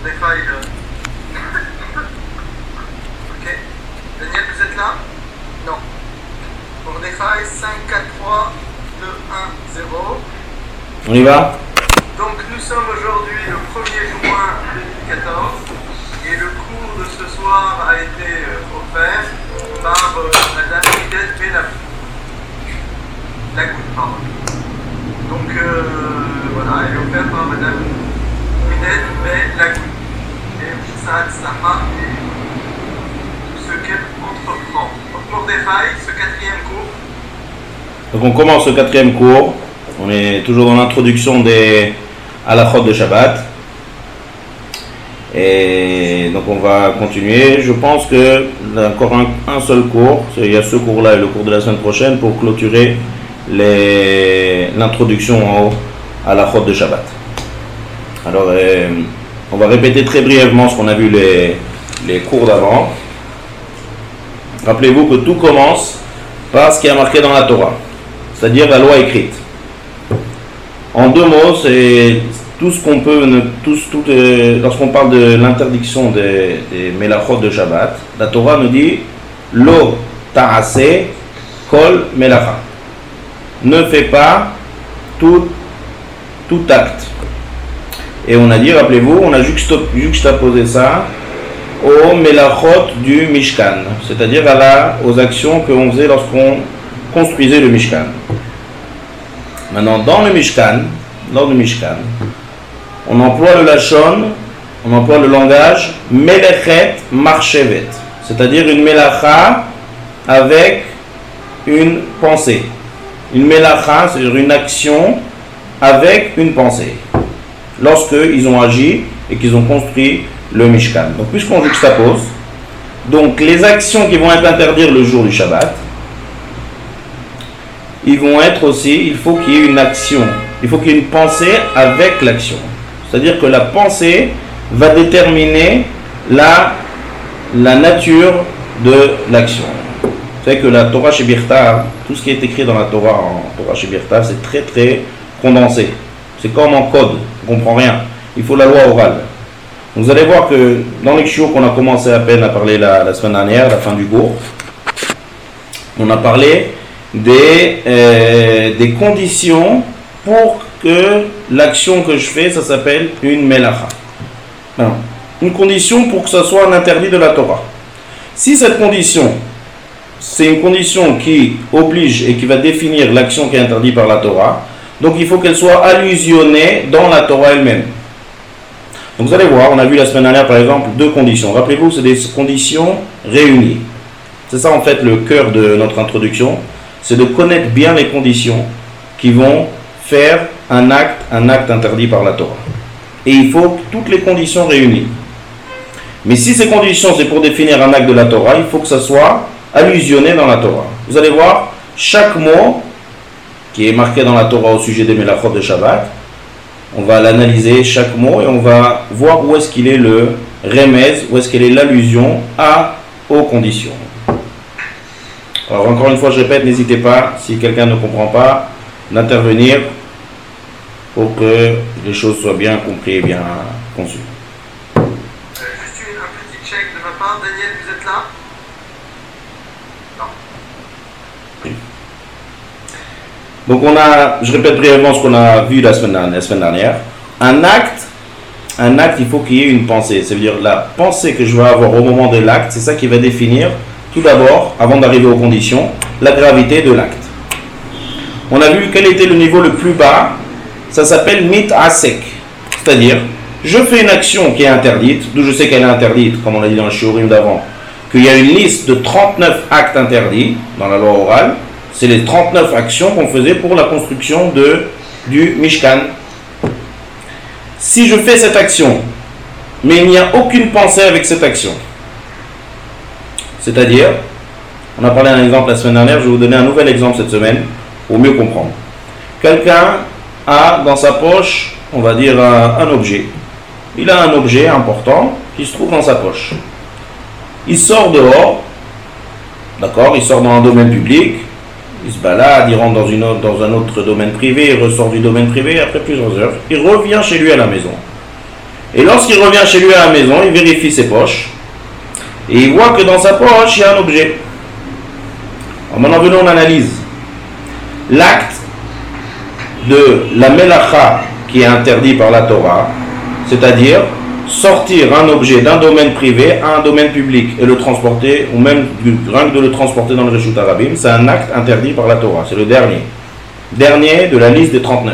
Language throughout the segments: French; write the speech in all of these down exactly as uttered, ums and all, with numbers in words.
Mordechai. Euh... ok. Daniel, vous êtes là? Non. Mordechai, cinq, quatre, trois, deux, un, zéro. On y va? Donc nous sommes aujourd'hui le premier juin deux mille quatorze et le cours de ce soir a été euh, offert par euh, Madame Idette Benafou. La goutte, pardon. Donc euh, voilà, elle est offerte par Madame Idette Benafou. Et ça, ça a ce qu'elle entreprend. Donc Mordechai, ce quatrième cours. Donc on commence le quatrième cours. On est toujours dans l'introduction des halachot de Shabbat. Et donc on va continuer. Je pense que encore un, un seul cours, il y a ce cours-là et le cours de la semaine prochaine pour clôturer les, l'introduction au halachot de Shabbat. Alors euh, on va répéter très brièvement ce qu'on a vu les, les cours d'avant. Rappelez-vous que tout commence par ce qui est marqué dans la Torah, c'est-à-dire la loi écrite. En deux mots, c'est tout ce qu'on peut, tout, tout, euh, lorsqu'on parle de l'interdiction des, des melachot de Shabbat, la Torah nous dit Lo ta'ase kol melacha. Ne fais pas tout, tout acte. Et on a dit, rappelez-vous, on a juxtaposé ça aux melachot du Mishkan, c'est-à-dire à la, aux actions que on faisait lorsqu'on construisait le Mishkan. Maintenant, dans le Mishkan, lors du Mishkan, on emploie le lachon, on emploie le langage melechet marchevet, c'est-à-dire une melacha avec une pensée. Une melacha, c'est-à-dire une action avec une pensée. Lorsqu'ils ont agi et qu'ils ont construit le Mishkan. Donc, puisqu'on juxtapose, donc les actions qui vont être interdites le jour du Shabbat, ils vont être aussi, il faut qu'il y ait une action, il faut qu'il y ait une pensée avec l'action. C'est-à-dire que la pensée va déterminer la, la nature de l'action. Vous savez que la Torah Shebirta, tout ce qui est écrit dans la Torah en Torah Shebirta, c'est très très condensé. C'est comme en code, on ne comprend rien. Il faut la loi orale. Donc vous allez voir que dans les chiots qu'on a commencé à peine à parler la, la semaine dernière, à la fin du cours, on a parlé Des, euh, des conditions pour que l'action que je fais, ça s'appelle une melacha. Alors, une condition pour que ça soit un interdit de la Torah. Si cette condition, c'est une condition qui oblige et qui va définir l'action qui est interdite par la Torah, donc il faut qu'elle soit allusionnée dans la Torah elle-même. Donc vous allez voir, on a vu la semaine dernière par exemple deux conditions. Rappelez-vous, c'est des conditions réunies. C'est ça en fait le cœur de notre introduction. C'est de connaître bien les conditions qui vont faire un acte, un acte interdit par la Torah. Et il faut toutes les conditions réunies. Mais si ces conditions, c'est pour définir un acte de la Torah, il faut que ça soit allusionné dans la Torah. Vous allez voir, chaque mot qui est marqué dans la Torah au sujet des melachot de Shabbat, on va l'analyser chaque mot et on va voir où est-ce qu'il est le remez, où est-ce qu'il est l'allusion à, aux conditions. Alors encore une fois, je répète, n'hésitez pas, si quelqu'un ne comprend pas, d'intervenir pour que les choses soient bien comprises et bien conçues. Euh, juste une, un petit check de ma part. Daniel, vous êtes là? Non. Oui. Donc on a, je répète brièvement ce qu'on a vu la semaine dernière. La semaine dernière. Un acte, un acte, il faut qu'il y ait une pensée. C'est-à-dire la pensée que je vais avoir au moment de l'acte, c'est ça qui va définir tout d'abord, avant d'arriver aux conditions, la gravité de l'acte. On a vu quel était le niveau le plus bas, ça s'appelle mit asek, c'est-à-dire, je fais une action qui est interdite, d'où je sais qu'elle est interdite, comme on l'a dit dans le shiurim d'avant, qu'il y a une liste de trente-neuf actes interdits dans la loi orale, c'est les trente-neuf actions qu'on faisait pour la construction de, du Mishkan. Si je fais cette action, mais il n'y a aucune pensée avec cette action, c'est-à-dire, on a parlé d'un exemple la semaine dernière, je vais vous donner un nouvel exemple cette semaine pour mieux comprendre. Quelqu'un a dans sa poche, on va dire, un, un objet. Il a un objet important qui se trouve dans sa poche. Il sort dehors, d'accord, il sort dans un domaine public, il se balade, il rentre dans, une autre, dans un autre domaine privé, il ressort du domaine privé, après plusieurs heures, il revient chez lui à la maison. Et lorsqu'il revient chez lui à la maison, il vérifie ses poches. Et il voit que dans sa poche, il y a un objet. Alors maintenant, venons, on analyse. L'acte de la melacha qui est interdit par la Torah, c'est-à-dire sortir un objet d'un domaine privé à un domaine public et le transporter, ou même rien que de le transporter dans le Reshut Harabim, c'est un acte interdit par la Torah. C'est le dernier. Dernier de la liste des trente-neuf.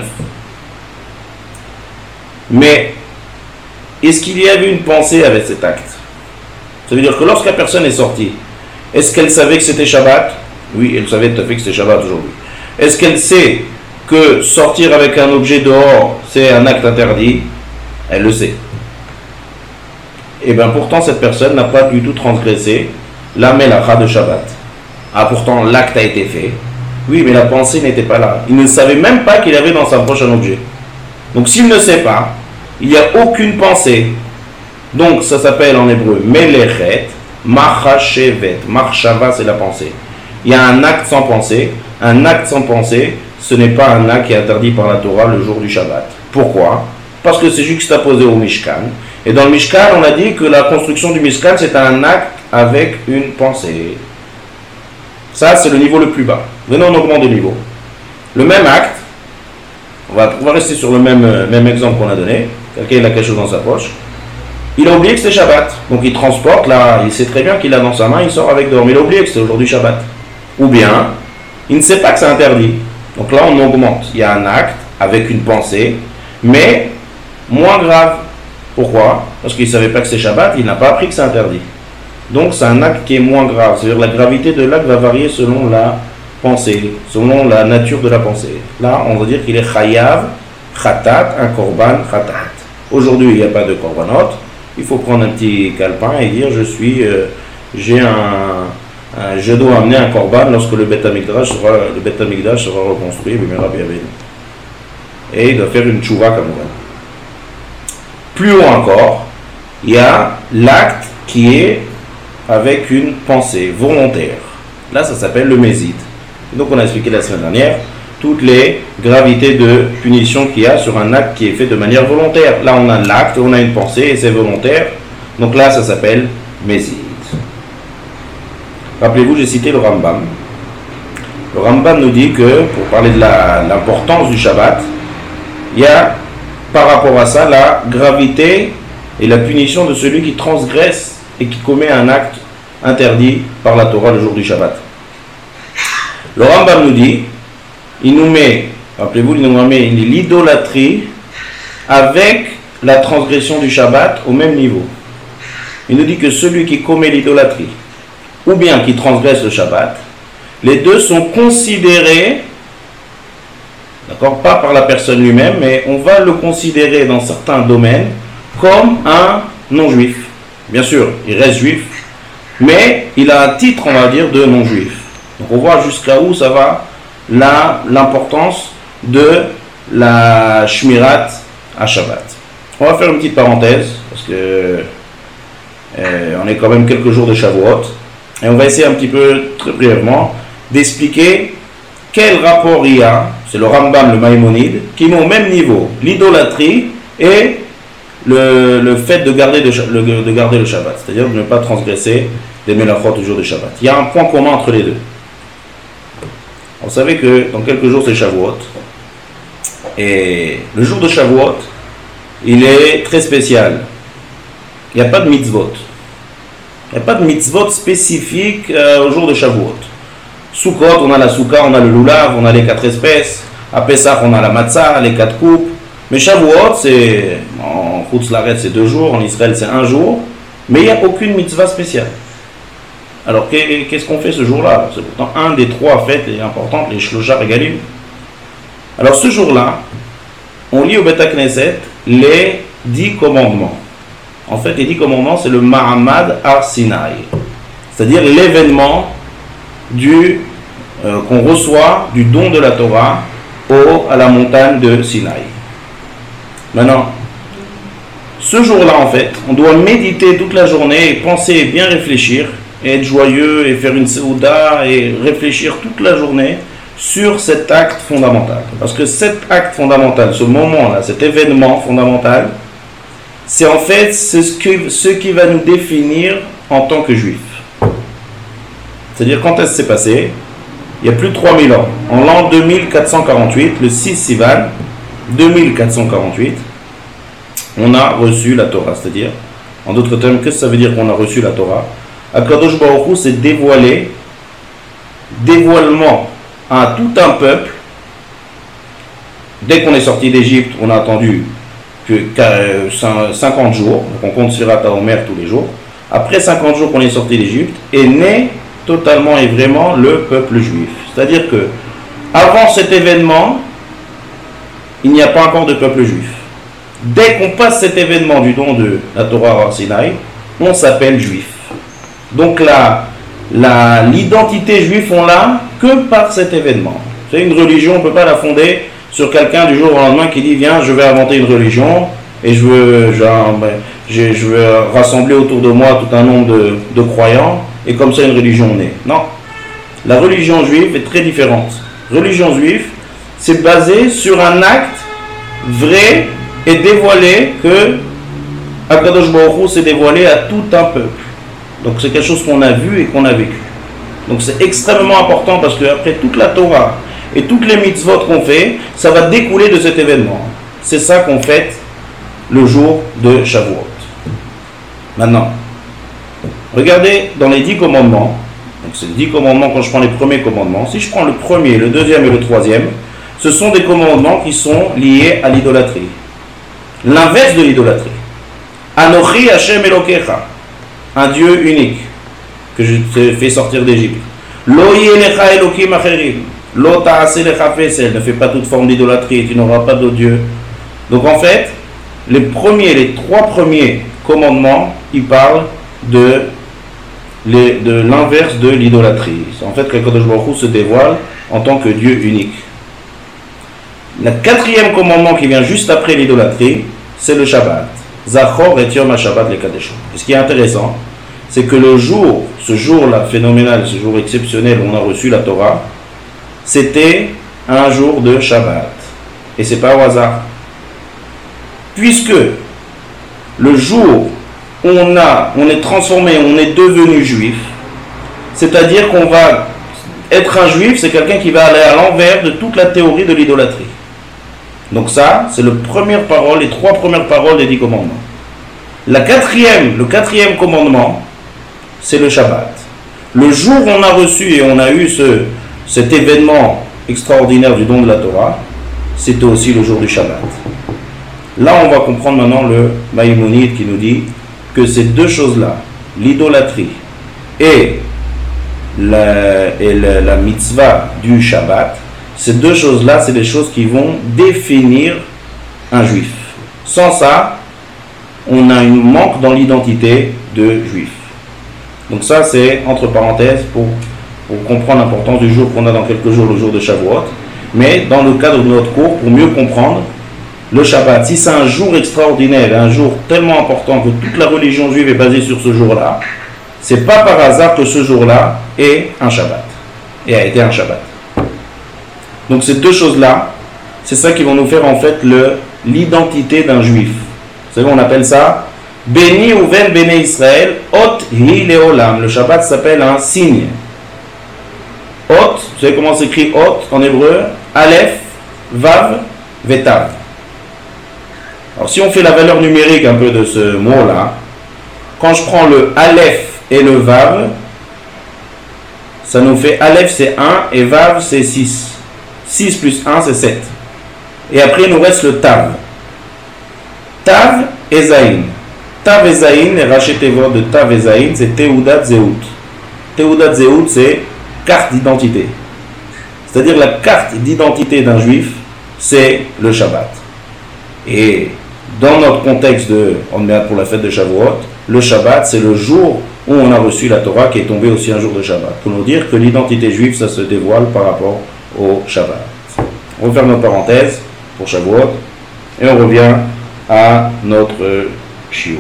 Mais, est-ce qu'il y avait une pensée avec cet acte? Ça veut dire que lorsque la personne est sortie, est-ce qu'elle savait que c'était Shabbat? Oui, elle savait tout à fait que c'était Shabbat aujourd'hui. Est-ce qu'elle sait que sortir avec un objet dehors, c'est un acte interdit? Elle le sait. Et bien pourtant, cette personne n'a pas du tout transgressé la melacha de Shabbat. Ah, pourtant, l'acte a été fait. Oui, mais la pensée n'était pas là. Il ne savait même pas qu'il avait dans sa poche un objet. Donc, s'il ne sait pas, il n'y a aucune pensée. Donc, ça s'appelle en hébreu melechet, machashevet. Marshava, c'est la pensée. Il y a un acte sans pensée. Un acte sans pensée, ce n'est pas un acte qui est interdit par la Torah le jour du Shabbat. Pourquoi? Parce que c'est juxtaposé au Mishkan. Et dans le Mishkan, on a dit que la construction du Mishkan, c'est un acte avec une pensée. Ça, c'est le niveau le plus bas. Venons, on augmente de niveau. Le même acte, on va, on va rester sur le même, même exemple qu'on a donné. Quelqu'un a quelque chose dans sa poche. Il a oublié que c'est Shabbat. Donc il transporte, là, il sait très bien qu'il a dans sa main, il sort avec dehors. Mais il a oublié que c'est aujourd'hui Shabbat. Ou bien, il ne sait pas que c'est interdit. Donc là, on augmente. Il y a un acte avec une pensée, mais moins grave. Pourquoi? Parce qu'il ne savait pas que c'est Shabbat, il n'a pas appris que c'est interdit. Donc c'est un acte qui est moins grave. C'est-à-dire la gravité de l'acte va varier selon la pensée, selon la nature de la pensée. Là, on va dire qu'il est chayav, khatat, un korban, khatat. Aujourd'hui, il n'y a pas de korbanot. Il faut prendre un petit calepin et dire je suis, euh, j'ai un, un, je dois amener un korban lorsque le Beth Amikdash sera, le Beth Amikdash sera reconstruit. Et il doit faire une tchouva comme ça. Plus haut encore, il y a l'acte qui est avec une pensée volontaire. Là, ça s'appelle le mésite. Donc, on a expliqué la semaine dernière toutes les gravités de punition qu'il y a sur un acte qui est fait de manière volontaire. Là, on a l'acte, on a une pensée et c'est volontaire. Donc là, ça s'appelle mésite. Rappelez-vous, j'ai cité le Rambam. Le Rambam nous dit que, pour parler de la, l'importance du Shabbat, il y a par rapport à ça la gravité et la punition de celui qui transgresse et qui commet un acte interdit par la Torah le jour du Shabbat. Le Rambam nous dit, il nous met, rappelez-vous, il nous met l'idolâtrie avec la transgression du Shabbat au même niveau. Il nous dit que celui qui commet l'idolâtrie ou bien qui transgresse le Shabbat, les deux sont considérés, d'accord, pas par la personne lui-même, mais on va le considérer dans certains domaines comme un non-juif. Bien sûr, il reste juif, mais il a un titre, on va dire, de non-juif. Donc on voit jusqu'à où ça va là, l'importance de la Shmirat à Shabbat. On va faire une petite parenthèse, parce que euh, on est quand même quelques jours de Shavuot, et on va essayer un petit peu, très brièvement, d'expliquer quel rapport il y a, c'est le Rambam, le Maïmonide, qui met au même niveau l'idolâtrie et le, le fait de garder, de, le, de garder le Shabbat, c'est-à-dire de ne pas transgresser les Melachot au jour de Shabbat. Il y a un point commun entre les deux. Vous savez que dans quelques jours c'est Shavuot, et le jour de Shavuot, il est très spécial. Il n'y a pas de mitzvot. Il n'y a pas de mitzvot spécifique euh, au jour de Shavuot. Sukkot, on a la souka, on a le lulav, on a les quatre espèces. À Pessah, on a la matzah, les quatre coupes. Mais Shavuot, c'est, en Chutz La'aretz, c'est deux jours, en Israël, c'est un jour. Mais il n'y a aucune mitzvah spéciale. Alors, qu'est-ce qu'on fait ce jour-là? C'est pourtant un des trois fêtes les importantes, les Shlosha Regalim. Alors, ce jour-là, on lit au Beth Knesset les dix commandements. En fait, les dix commandements, c'est le Mahamad Har Sinai. C'est-à-dire l'événement du, euh, qu'on reçoit du don de la Torah au, à la montagne de Sinaï. Maintenant, ce jour-là, en fait, on doit méditer toute la journée et penser et bien réfléchir, et être joyeux et faire une seouda et réfléchir toute la journée sur cet acte fondamental. Parce que cet acte fondamental, ce moment-là, cet événement fondamental, c'est en fait ce, que, ce qui va nous définir en tant que juifs. C'est-à-dire, quand est-ce que c'est passé? Il y a plus de trois mille ans. En l'an deux mille quatre cent quarante-huit, le six Sivan, deux mille quatre cent quarante-huit, on a reçu la Torah. C'est-à-dire, en d'autres termes, qu'est-ce que ça veut dire qu'on a reçu la Torah? Akadosh Baruch Hu s'est dévoilé, dévoilement à tout un peuple. Dès qu'on est sorti d'Égypte, on a attendu que cinquante jours, donc on compte Sirat HaOmer tous les jours. Après cinquante jours qu'on est sorti d'Égypte, est né totalement et vraiment le peuple juif. C'est-à-dire que avant cet événement, il n'y a pas encore de peuple juif. Dès qu'on passe cet événement du don de la Torah Har Sinaï, on s'appelle juif. Donc là, la, l'identité juive, on l'a que par cet événement. C'est une religion, on ne peut pas la fonder sur quelqu'un du jour au lendemain qui dit viens, je vais inventer une religion et je veux, genre, ben, je, je veux rassembler autour de moi tout un nombre de, de croyants et comme ça une religion naît. Non. La religion juive est très différente. Religion juive, c'est basé sur un acte vrai et dévoilé que Akadosh Baruch Hu s'est dévoilé à tout un peuple. Donc c'est quelque chose qu'on a vu et qu'on a vécu. Donc c'est extrêmement important parce qu'après toute la Torah et toutes les mitzvot qu'on fait, ça va découler de cet événement. C'est ça qu'on fête le jour de Shavuot. Maintenant, regardez dans les dix commandements. Donc c'est les dix commandements quand je prends les premiers commandements. Si je prends le premier, le deuxième et le troisième, ce sont des commandements qui sont liés à l'idolâtrie. L'inverse de l'idolâtrie. Anochi Hashem Elokecha, un Dieu unique que je te fais sortir d'Égypte. Lo yelecha Elokim acherim, lo ta'ase lecha fesel, ne fais pas toute forme d'idolâtrie, tu n'auras pas d'autre Dieu. Donc en fait, les premiers, les trois premiers commandements, ils parlent de, les, de l'inverse de l'idolâtrie. C'est en fait que Kadosh Baruch Hu se dévoile en tant que Dieu unique. Le quatrième commandement qui vient juste après l'idolâtrie, c'est le Shabbat. Zachor et Yom HaShabbat le Kadeshon. Et ce qui est intéressant, c'est que le jour, ce jour-là phénoménal, ce jour exceptionnel où on a reçu la Torah, c'était un jour de Shabbat. Et c'est pas au hasard. Puisque le jour où on, a, on est transformé, on est devenu juif, c'est-à-dire qu'on va être un juif, c'est quelqu'un qui va aller à l'envers de toute la théorie de l'idolâtrie. Donc ça, c'est la première parole, les trois premières paroles des dix commandements. La quatrième, le quatrième commandement, c'est le Shabbat. Le jour où on a reçu et on a eu ce, cet événement extraordinaire du don de la Torah, c'était aussi le jour du Shabbat. Là, on va comprendre maintenant le Maïmonide qui nous dit que ces deux choses-là, l'idolâtrie et la, et la, la mitzvah du Shabbat, ces deux choses-là, c'est des choses qui vont définir un juif. Sans ça, on a un manque dans l'identité de juif. Donc ça, c'est entre parenthèses pour, pour comprendre l'importance du jour qu'on a dans quelques jours, le jour de Shavuot. Mais dans le cadre de notre cours, pour mieux comprendre le Shabbat, si c'est un jour extraordinaire, un jour tellement important que toute la religion juive est basée sur ce jour-là, c'est pas par hasard que ce jour-là est un Shabbat et a été un Shabbat. Donc ces deux choses-là, c'est ça qui vont nous faire en fait le, l'identité d'un juif. Vous savez, on appelle ça Béni Uven Béné Israël, Ot Hi Leolam. Le Shabbat s'appelle un signe. Ot, vous savez comment s'écrit Ot en hébreu? Aleph, Vav, Vetav. Alors si on fait la valeur numérique un peu de ce mot-là, quand je prends le Aleph et le Vav, ça nous fait Aleph c'est un et Vav c'est six. six plus un c'est sept. Et après il nous reste le Tav. Tav et Zayin. Tav et Zayin, et rachetez-vous de Tav et Zayin, c'est Teudat Zeut. Teudat Zeut c'est carte d'identité. C'est-à-dire la carte d'identité d'un juif, c'est le Shabbat. Et dans notre contexte de, on est pour la fête de Shavuot, le Shabbat c'est le jour où on a reçu la Torah qui est tombée aussi un jour de Shabbat. Pour nous dire que l'identité juive, ça se dévoile par rapport au Shabbat. On referme nos parenthèses pour Shavuot et on revient à notre shiur.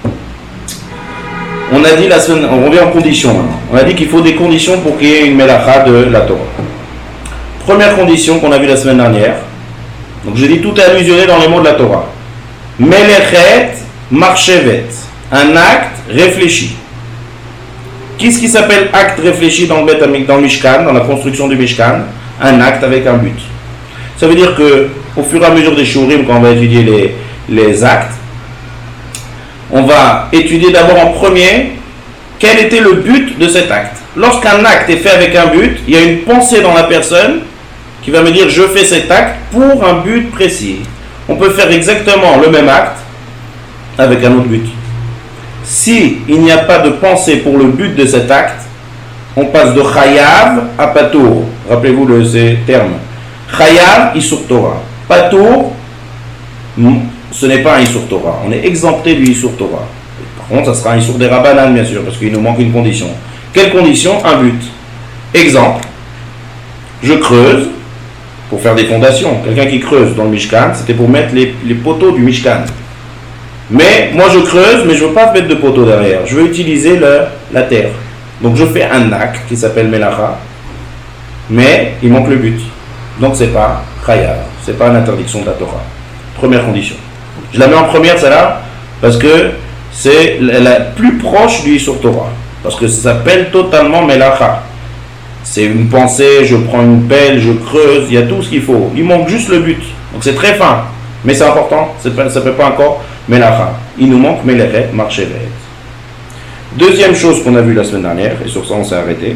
On a dit la semaine, on revient en conditions maintenant. On a dit qu'il faut des conditions pour qu'il y ait une melacha de la Torah. Première condition qu'on a vue la semaine dernière. Donc je dis tout est allusionné dans les mots de la Torah. Melechet marchevet, un acte réfléchi. Qu'est-ce qui s'appelle acte réfléchi dans le, Bet, dans le Mishkan, dans la construction du Mishkan? Un acte avec un but. Ça veut dire que au fur et à mesure des shurim, quand on va étudier les, les actes, on va étudier d'abord en premier quel était le but de cet acte. Lorsqu'un acte est fait avec un but, il y a une pensée dans la personne qui va me dire je fais cet acte pour un but précis. On peut faire exactement le même acte avec un autre but. Si il n'y a pas de pensée pour le but de cet acte, on passe de chayav à patour. Rappelez-vous de ces termes. Chayav, Isur Torah. Patour, ce n'est pas un Isur Torah. On est exempté du Isur Torah. Par contre, ça sera un Isur des Rabbanan, bien sûr, parce qu'il nous manque une condition. Quelle condition? Un but. Exemple. Je creuse pour faire des fondations. Quelqu'un qui creuse dans le Mishkan, c'était pour mettre les, les poteaux du Mishkan. Mais moi je creuse, mais je ne veux pas mettre de poteaux derrière. Je veux utiliser le, la terre. Donc je fais un acte qui s'appelle Melacha, mais il manque le but. Donc c'est pas Chayav, c'est pas une interdiction de la Torah. Première condition. Je la mets en première celle-là parce que c'est la, la plus proche du Isur Torah. Parce que ça s'appelle totalement Melacha. C'est une pensée, je prends une pelle, je creuse, il y a tout ce qu'il faut. Il manque juste le but. Donc c'est très fin, mais c'est important, ça ne peut pas encore Melacha. Il nous manque Meleret, Marchevet. Deuxième chose qu'on a vue la semaine dernière, et sur ça on s'est arrêté.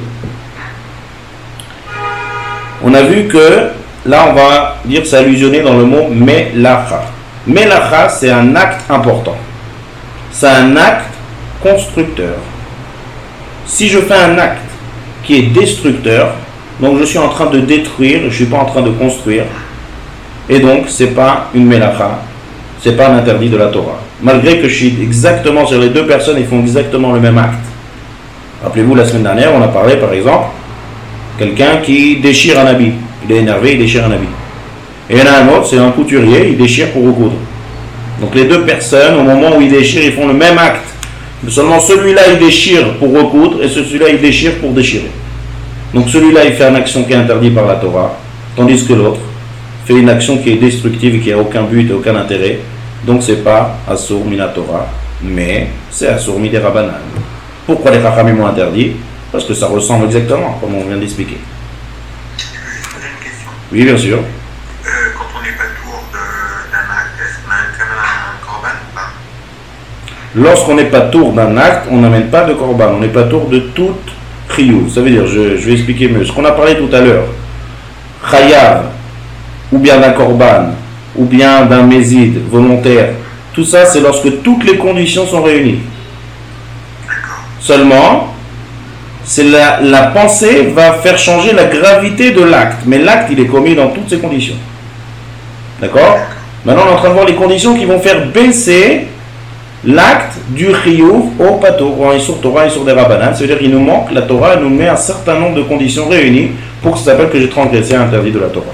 On a vu que, là on va dire c'est allusionné dans le mot Melacha. Melacha c'est un acte important. C'est un acte constructeur. Si je fais un acte qui est destructeur, donc je suis en train de détruire, je ne suis pas en train de construire, et donc ce n'est pas une Melacha, ce n'est pas un interdit de la Torah. Malgré que je suis exactement sur les deux personnes, ils font exactement le même acte. Rappelez-vous, la semaine dernière, on a parlé par exemple, quelqu'un qui déchire un habit, il est énervé, il déchire un habit. Et il y en a un autre, c'est un couturier, il déchire pour recoudre. Donc les deux personnes, au moment où ils déchirent, ils font le même acte. Seulement celui-là il déchire pour recoudre et celui-là il déchire pour déchirer. Donc celui-là il fait une action qui est interdite par la Torah, tandis que l'autre fait une action qui est destructive et qui n'a aucun but et aucun intérêt. Donc c'est pas Asur Mina Torah, mais c'est Asur Midei Rabbanan. Pourquoi les Chachamim ont interdit? Parce que ça ressemble exactement, comme on vient d'expliquer. Je vais poser une question. Oui, bien sûr. Euh, quand on n'est pas tour d'un acte, est-ce qu'on a quand même un korban ou pas? Lorsqu'on n'est pas tour d'un acte, on n'amène pas de korban, on n'est pas tour de toute chiyuv. Ça veut dire, je, je vais expliquer mieux. Ce qu'on a parlé tout à l'heure, chayav, ou bien d'un korban, ou bien d'un mézid volontaire, tout ça c'est lorsque toutes les conditions sont réunies. Seulement, c'est la, la pensée va faire changer la gravité de l'acte, mais l'acte il est commis dans toutes ces conditions. D'accord? Maintenant on est en train de voir les conditions qui vont faire baisser l'acte du chiyuv au pato, ou en Isur Torah, Isur des Rabbanan. C'est-à-dire qu'il nous manque, la Torah nous met un certain nombre de conditions réunies pour que ça s'appelle que j'ai transgressé un interdit de la Torah.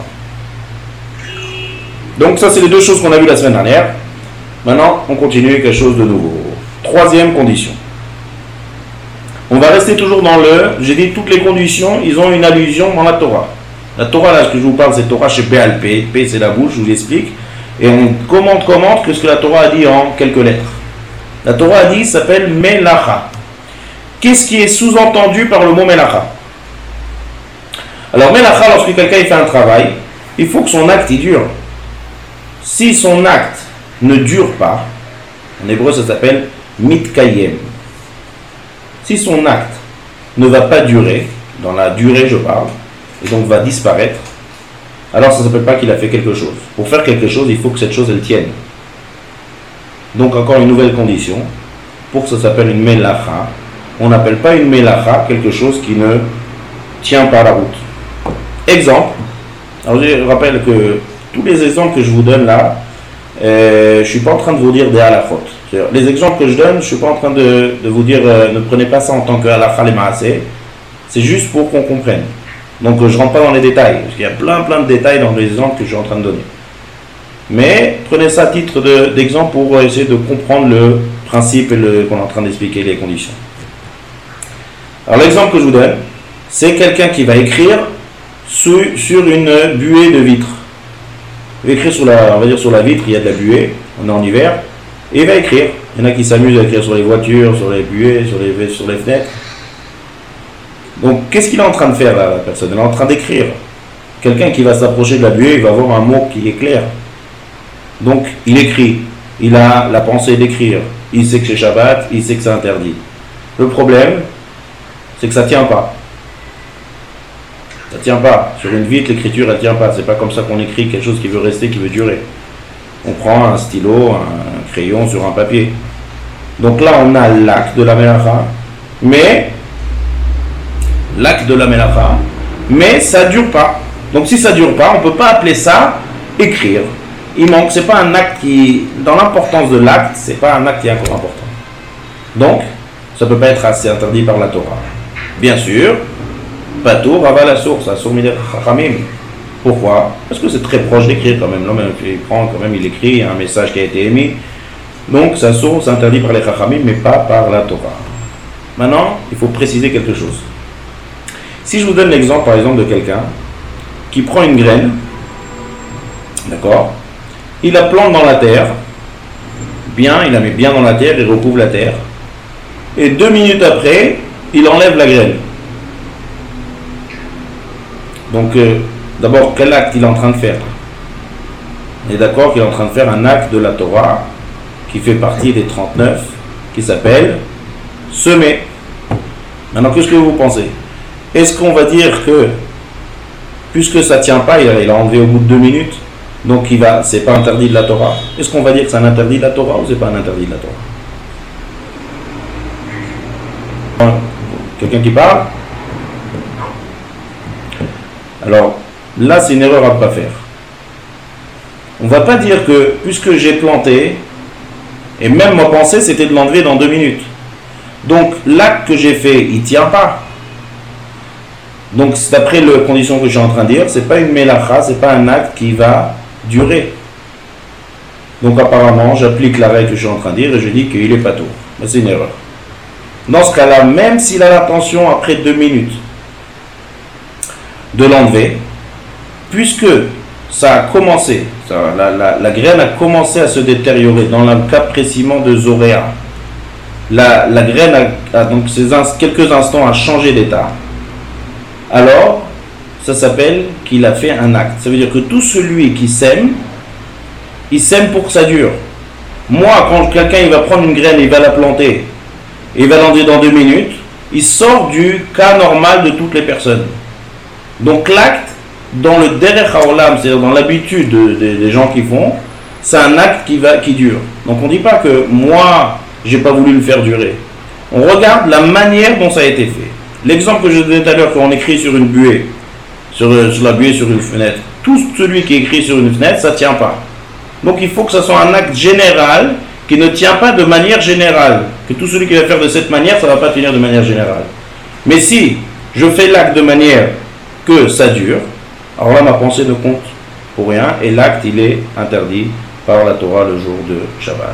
Donc ça c'est les deux choses qu'on a vues la semaine dernière. Maintenant on continue avec quelque chose de nouveau. Troisième condition. On va rester toujours dans le, j'ai dit toutes les conditions, ils ont une allusion dans la Torah. La Torah là, ce que je vous parle, c'est Torah chez Béal P. P c'est la bouche, je vous l'explique. Et on commente, commente que ce que la Torah a dit en quelques lettres. La Torah a dit, s'appelle Melacha. Qu'est-ce qui est sous-entendu par le mot Melacha? Alors Melacha, lorsque quelqu'un il fait un travail, il faut que son acte il dure. Si son acte ne dure pas, en hébreu ça s'appelle Mitkayem. Si son acte ne va pas durer, dans la durée je parle, et donc va disparaître, alors ça ne s'appelle pas qu'il a fait quelque chose. Pour faire quelque chose, il faut que cette chose elle tienne. Donc encore une nouvelle condition, pour que ça s'appelle une melacha, on n'appelle pas une melacha quelque chose qui ne tient pas la route. Exemple, alors je rappelle que tous les exemples que je vous donne là, euh, je ne suis pas en train de vous dire des halachot. Les exemples que je donne, je ne suis pas en train de, de vous dire, euh, ne prenez pas ça en tant que halacha les maaseh, c'est juste pour qu'on comprenne. Donc je ne rentre pas dans les détails, parce qu'il y a plein plein de détails dans les exemples que je suis en train de donner. Mais prenez ça à titre de, d'exemple pour essayer de comprendre le principe et le, qu'on est en train d'expliquer, les conditions. Alors l'exemple que je vous donne, c'est quelqu'un qui va écrire sur, sur une buée de vitre. Il va écrire sur la, on va dire sur la vitre, il y a de la buée, on est en hiver, Et il va écrire. Il y en a qui s'amusent à écrire sur les voitures, sur les buées, sur les, sur les fenêtres. Donc, qu'est-ce qu'il est en train de faire là, la personne? Elle est en train d'écrire. Quelqu'un qui va s'approcher de la buée, il va voir un mot qui est clair. Donc, il écrit. Il a la pensée d'écrire. Il sait que c'est Shabbat, il sait que c'est interdit. Le problème, c'est que ça ne tient pas. Ça ne tient pas. Sur une vitre, l'écriture, elle ne tient pas. C'est pas comme ça qu'on écrit quelque chose qui veut rester, qui veut durer. On prend un stylo, un crayon sur un papier. Donc là, on a l'acte de la Melacha, mais l'acte de la Melacha, mais ça ne dure pas. Donc si ça ne dure pas, on ne peut pas appeler ça écrire. Il manque, c'est pas un acte qui, dans l'importance de l'acte, c'est pas un acte qui est encore important. Donc, ça ne peut pas être assez interdit par la Torah. Bien sûr, Patour va la source, à Sourmider Chachamim. Pourquoi? Parce que c'est très proche d'écrire quand même. L'homme, il prend quand même, il écrit, il y a un message qui a été émis. Donc, sa source est interdite par les Chachamim, mais pas par la Torah. Maintenant, il faut préciser quelque chose. Si je vous donne l'exemple, par exemple, de quelqu'un qui prend une graine, d'accord, il la plante dans la terre, bien, il la met bien dans la terre, il recouvre la terre, et deux minutes après, il enlève la graine. Donc, euh, d'abord, quel acte il est en train de faire? On est d'accord qu'il est en train de faire un acte de la Torah qui fait partie des trente-neuf, qui s'appelle semer. Maintenant, qu'est-ce que vous pensez? Est-ce qu'on va dire que, puisque ça ne tient pas, il a, il a enlevé au bout de deux minutes, donc il va, c'est pas interdit de la Torah? Est-ce qu'on va dire que c'est un interdit de la Torah ou c'est pas un interdit de la Torah? Quelqu'un qui parle? Alors, là, c'est une erreur à ne pas faire. On ne va pas dire que, puisque j'ai planté, et même ma pensée, c'était de l'enlever dans deux minutes. Donc, l'acte que j'ai fait, il ne tient pas. Donc, d'après les conditions que je suis en train de dire, ce n'est pas une mélacha, ce n'est pas un acte qui va durer. Donc, apparemment, j'applique la règle que je suis en train de dire et je dis qu'il n'est pas tout. Mais c'est une erreur. Dans ce cas-là, même s'il a l'intention, après deux minutes, de l'enlever, puisque ça a commencé, ça, la, la, la graine a commencé à se détériorer, dans le cas précisément de Zoréa, la, la graine a, a donc ces ins, quelques instants a changé d'état, alors ça s'appelle qu'il a fait un acte. Ça veut dire que tout celui qui sème, il sème pour que ça dure. Moi, quand quelqu'un il va prendre une graine, il va la planter, et il va l'enlever dans deux minutes, il sort du cas normal de toutes les personnes. Donc l'acte, dans le derech haolam, c'est-à-dire dans l'habitude de, de, des gens qui font, c'est un acte qui, va, qui dure. Donc on ne dit pas que moi, j'ai pas voulu le faire durer. On regarde la manière dont ça a été fait. L'exemple que je donnais tout à l'heure, quand on écrit sur une buée, sur, sur la buée, sur une fenêtre, tout celui qui écrit sur une fenêtre, ça ne tient pas. Donc il faut que ce soit un acte général qui ne tient pas de manière générale. Que tout celui qui va faire de cette manière, ça ne va pas tenir de manière générale. Mais si je fais l'acte de manière que ça dure, alors là ma pensée ne compte pour rien et l'acte il est interdit par la Torah le jour de Shabbat.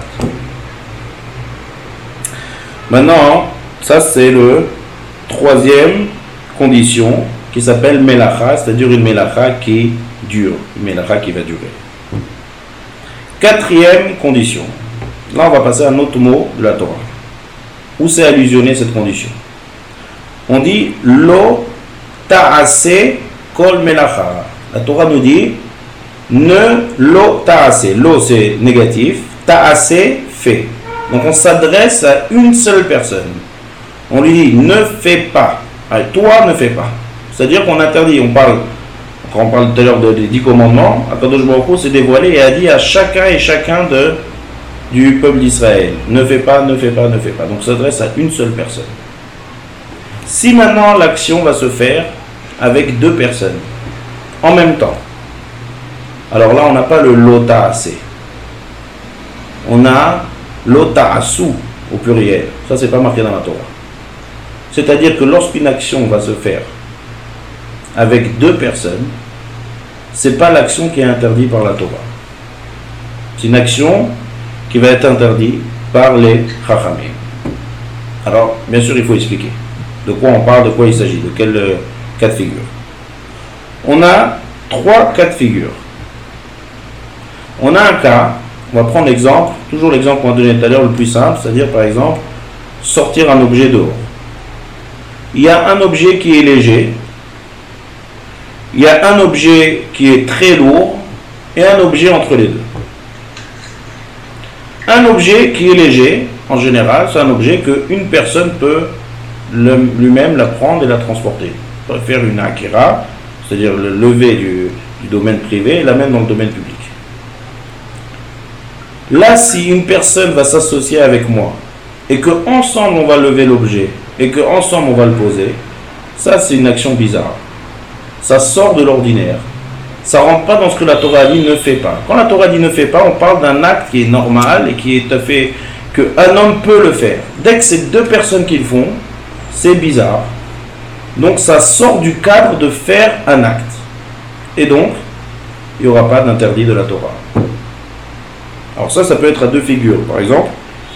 Maintenant, ça c'est le troisième condition qui s'appelle Melacha, c'est-à-dire une Melacha qui dure, une Melacha qui va durer. Quatrième condition, là on va passer à un autre mot de la Torah, où c'est allusionné cette condition. On dit Lo ta'ase kol melacha. La Torah nous dit ne lo ta'ase. Lo c'est négatif, ta'ase fait. Donc on s'adresse à une seule personne. On lui dit ne fais pas. Allez, toi ne fais pas. C'est-à-dire qu'on interdit, on parle, quand on parle tout à l'heure des dix commandements, Akadosh Baruch Hu s'est dévoilé et a dit à chacun et chacun de, du peuple d'Israël ne fais pas, ne fais pas, ne fais pas. Donc ça s'adresse à une seule personne. Si maintenant l'action va se faire avec deux personnes en même temps, alors là on n'a pas le lota'ase, on a lota'asu au pluriel. Ça c'est pas marqué dans la Torah. C'est-à-dire que lorsqu'une action va se faire avec deux personnes, c'est pas l'action qui est interdite par la Torah. C'est une action qui va être interdite par les Chachamim. Alors bien sûr il faut expliquer. De quoi on parle, de quoi il s'agit, de quel euh, cas de figure. On a trois cas de figure. On a un cas On va prendre l'exemple, toujours l'exemple qu'on a donné tout à l'heure, le plus simple, c'est-à-dire par exemple, sortir un objet dehors. Il y a un objet qui est léger, il y a un objet qui est très lourd et un objet entre les deux. Un objet qui est léger, en général, c'est un objet qu'une personne peut lui-même la prendre et la transporter. On peut faire une akira, c'est-à-dire le lever du, du domaine privé et la mettre dans le domaine public. Là, si une personne va s'associer avec moi et qu'ensemble on va lever l'objet et qu'ensemble on va le poser, ça c'est une action bizarre. Ça sort de l'ordinaire. Ça ne rentre pas dans ce que la Torah dit ne fait pas. Quand la Torah dit ne fait pas, on parle d'un acte qui est normal et qui est tout à fait qu'un homme peut le faire. Dès que c'est deux personnes qui le font, c'est bizarre. Donc ça sort du cadre de faire un acte. Et donc, il n'y aura pas d'interdit de la Torah. Alors ça, ça peut être à deux figures. Par exemple,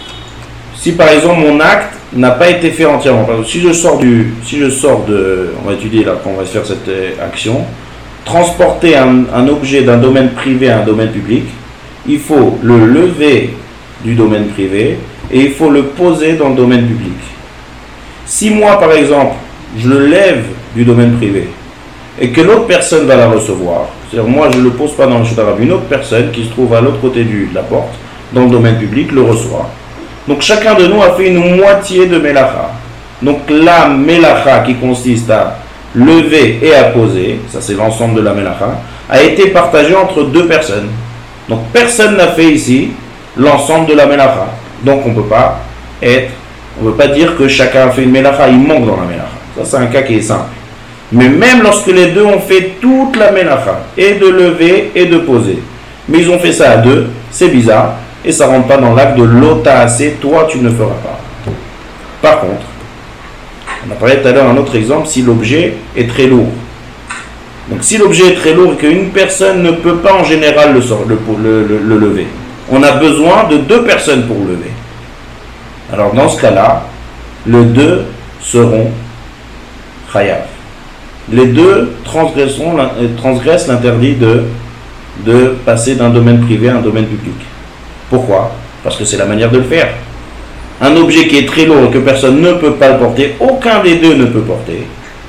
si par exemple mon acte n'a pas été fait entièrement. Par exemple, si je sors du, si je sors de, on va étudier là, quand on va faire cette action, transporter un, un objet d'un domaine privé à un domaine public, il faut le lever du domaine privé et il faut le poser dans le domaine public. Si moi, par exemple, je le lève du domaine privé et que l'autre personne va la recevoir, c'est-à-dire moi je ne le pose pas dans le Shut Arabe, une autre personne qui se trouve à l'autre côté du, de la porte, dans le domaine public, le reçoit. Donc chacun de nous a fait une moitié de Melacha. Donc la Melacha qui consiste à lever et à poser, ça c'est l'ensemble de la Melacha, a été partagée entre deux personnes. Donc personne n'a fait ici l'ensemble de la Melacha. Donc on ne peut pas être, on ne peut pas dire que chacun a fait une Melacha, il manque dans la Melacha. Ça c'est un cas qui est simple. Mais même lorsque les deux ont fait toute la Melacha, et de lever et de poser, mais ils ont fait ça à deux, c'est bizarre, et ça ne rentre pas dans l'acte de l'otaasé, toi tu ne feras pas. Par contre, on a parlé tout à l'heure d'un autre exemple, si l'objet est très lourd. Donc si l'objet est très lourd et qu'une personne ne peut pas en général le, le, le, le lever, on a besoin de deux personnes pour le lever. Alors dans ce cas-là, les deux seront chayav. Les deux transgressent l'interdit de, de passer d'un domaine privé à un domaine public. Pourquoi? Parce que c'est la manière de le faire. Un objet qui est très lourd et que personne ne peut pas le porter, aucun des deux ne peut porter.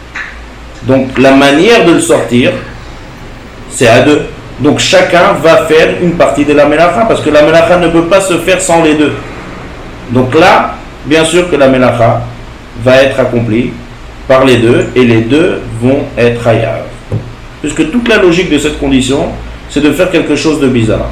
Donc la manière de le sortir, c'est à deux. Donc chacun va faire une partie de la melacha, parce que la melacha ne peut pas se faire sans les deux. Donc là, bien sûr que la melacha va être accomplie par les deux, et les deux vont être hayav. Puisque toute la logique de cette condition, c'est de faire quelque chose de bizarre.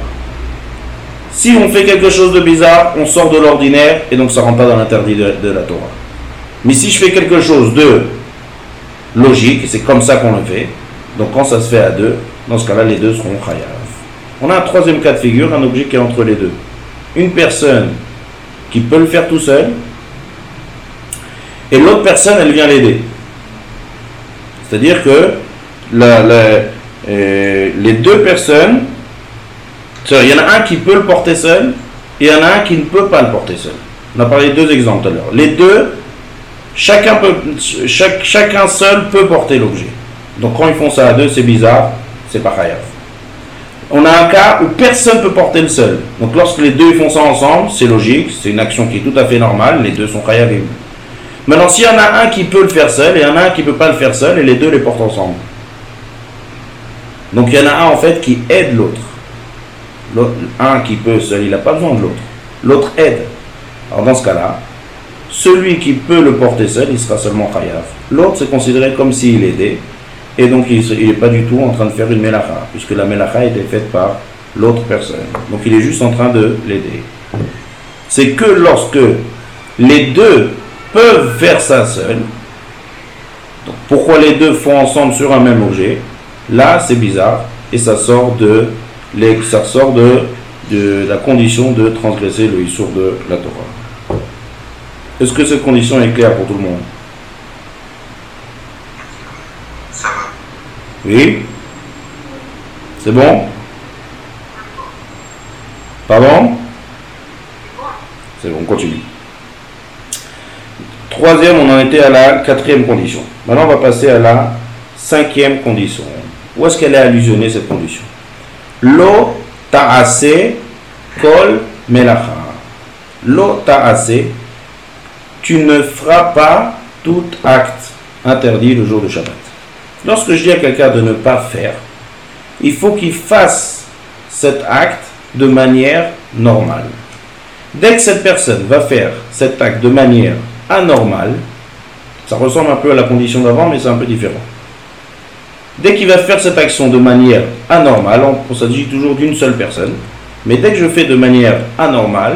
Si on fait quelque chose de bizarre, on sort de l'ordinaire, et donc ça ne rentre pas dans l'interdit de, de la Torah. Mais si je fais quelque chose de logique, c'est comme ça qu'on le fait, donc quand ça se fait à deux, dans ce cas-là, les deux seront chayav. On a un troisième cas de figure, un objet qui est entre les deux. Une personne qui peut le faire tout seul, et l'autre personne, elle vient l'aider. C'est-à-dire que la, la, euh, les deux personnes, il y en a un qui peut le porter seul, et il y en a un qui ne peut pas le porter seul. On a parlé de deux exemples tout à l'heure. Les deux, chacun, peut, chaque, chacun seul peut porter l'objet. Donc quand ils font ça à deux, c'est bizarre, c'est pas chayav. On a un cas où personne ne peut porter le seul. Donc lorsque les deux font ça ensemble, c'est logique, c'est une action qui est tout à fait normale, les deux sont chayavim. Maintenant, s'il y en a un qui peut le faire seul, et il y en a un qui ne peut pas le faire seul, et les deux les portent ensemble. Donc il y en a un en fait qui aide l'autre. L'autre un qui peut seul, il n'a pas besoin de l'autre. L'autre aide. Alors dans ce cas-là, celui qui peut le porter seul, il sera seulement chayav. L'autre, c'est considéré comme s'il aidait, et donc il n'est pas du tout en train de faire une melacha, puisque la melacha a été faite par l'autre personne. Donc il est juste en train de l'aider. C'est que lorsque les deux peuvent faire ça seuls, donc pourquoi les deux font ensemble sur un même objet, là c'est bizarre, et ça sort de, les, ça sort de, de la condition de transgresser le issour de la Torah. Est-ce que cette condition est claire pour tout le monde? Ça va. Oui? C'est bon? Pardon? C'est bon, on continue. Troisième, on en était à la quatrième condition. Maintenant, on va passer à la cinquième condition. Où est-ce qu'elle est allusionnée, cette condition? Lo ta'ase kol melacha. Lo ta'ase, tu ne feras pas tout acte interdit le jour de Shabbat. Lorsque je dis à quelqu'un de ne pas faire, il faut qu'il fasse cet acte de manière normale. Dès que cette personne va faire cet acte de manière anormale, ça ressemble un peu à la condition d'avant, mais c'est un peu différent. Dès qu'il va faire cette action de manière anormale, on, on s'agit toujours d'une seule personne, mais dès que je fais de manière anormale,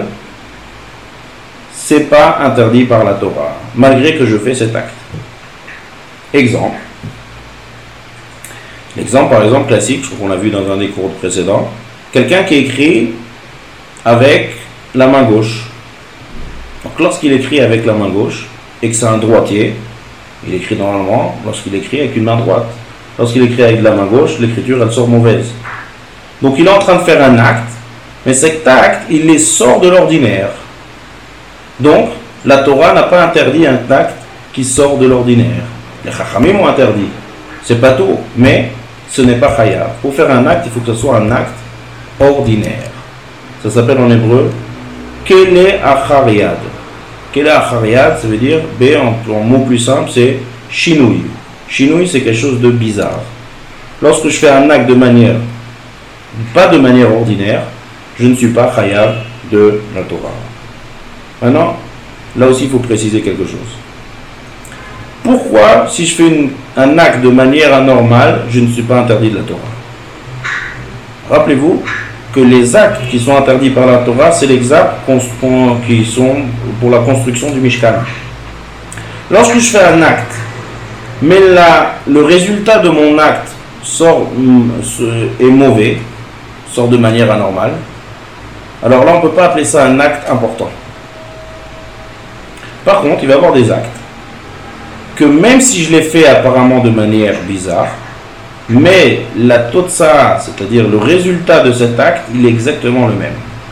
c'est pas interdit par la Torah, malgré que je fais cet acte. Exemple. L'exemple, par exemple, classique, je crois qu'on l'a vu dans un des cours précédents, quelqu'un qui écrit avec la main gauche. Donc, lorsqu'il écrit avec la main gauche, et que c'est un droitier, il écrit normalement lorsqu'il écrit avec une main droite. Lorsqu'il écrit avec la main gauche, l'écriture, elle sort mauvaise. Donc, il est en train de faire un acte, mais cet acte, il les sort de l'ordinaire. Donc, la Torah n'a pas interdit un acte qui sort de l'ordinaire. Les Chachamim ont interdit. C'est pas tout, mais ce n'est pas chayav. Pour faire un acte, il faut que ce soit un acte ordinaire. Ça s'appelle en hébreu Kele Achariyad. Kele Achariyad, ça veut dire, B en, en mot plus simple, c'est Shinui. Shinui, c'est quelque chose de bizarre. Lorsque je fais un acte de manière, pas de manière ordinaire, je ne suis pas chayav de la Torah. Maintenant, là aussi, il faut préciser quelque chose. Pourquoi, si je fais une, un acte de manière anormale, je ne suis pas interdit de la Torah? Rappelez-vous que les actes qui sont interdits par la Torah, c'est les actes qui sont pour la construction du Mishkan. Lorsque je fais un acte, mais là, le résultat de mon acte sort, est mauvais, sort de manière anormale, alors là, on ne peut pas appeler ça un acte important. Par contre, il va y avoir des actes que même si je les fais apparemment de manière bizarre, mais la totsa, c'est-à-dire le résultat de cet acte, il est exactement le même.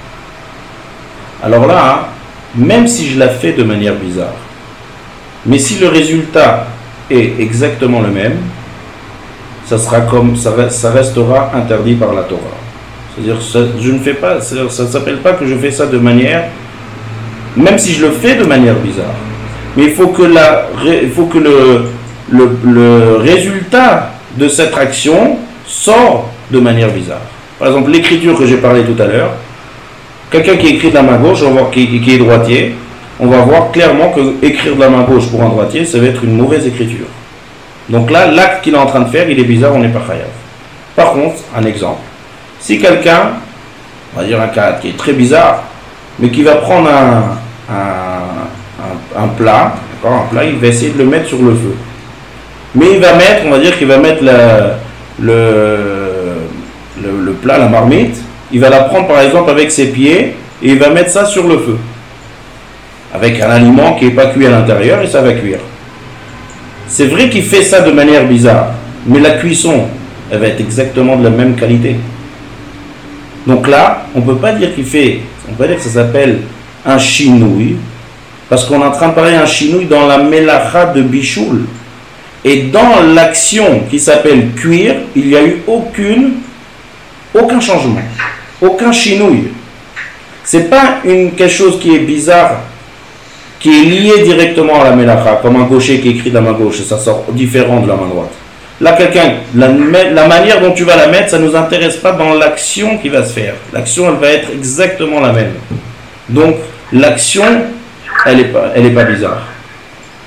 Alors là, même si je la fais de manière bizarre, mais si le résultat est exactement le même, ça sera comme ça, ça restera interdit par la Torah. C'est-à-dire, ça, je ne fais pas, ça ne s'appelle pas que je fais ça de manière, même si je le fais de manière bizarre. Mais il faut que, la, il faut que le, le, le résultat de cette action sort de manière bizarre. Par exemple, l'écriture que j'ai parlé tout à l'heure, quelqu'un qui écrit de la main gauche, on va voir, qui, qui est droitier, on va voir clairement que écrire de la main gauche pour un droitier, ça va être une mauvaise écriture. Donc là, l'acte qu'il est en train de faire, il est bizarre, on n'est pas chayav. Par contre, un exemple. Si quelqu'un, on va dire un cas qui est très bizarre, mais qui va prendre un, un, un, un plat, d'accord, un plat, il va essayer de le mettre sur le feu. Mais il va mettre, on va dire qu'il va mettre la, le, le, le plat, la marmite, il va la prendre par exemple avec ses pieds et il va mettre ça sur le feu. Avec un aliment qui n'est pas cuit à l'intérieur et ça va cuire. C'est vrai qu'il fait ça de manière bizarre, mais la cuisson, elle va être exactement de la même qualité. Donc là, on ne peut pas dire qu'il fait, on peut dire que ça s'appelle un chinouille, parce qu'on est en train de parler d'un chinouille dans la melacha de bichoul. Et dans l'action qui s'appelle cuire, il n'y a eu aucune, aucun changement, aucun chinouille. Ce n'est pas une, quelque chose qui est bizarre, qui est lié directement à la melacha, comme un gaucher qui écrit de la main gauche, et ça sort différent de la main droite. Là, quelqu'un, la, la manière dont tu vas la mettre, ça ne nous intéresse pas dans l'action qui va se faire. L'action, elle va être exactement la même. Donc, l'action, elle n'est pas, elle est pas bizarre. Pardon ?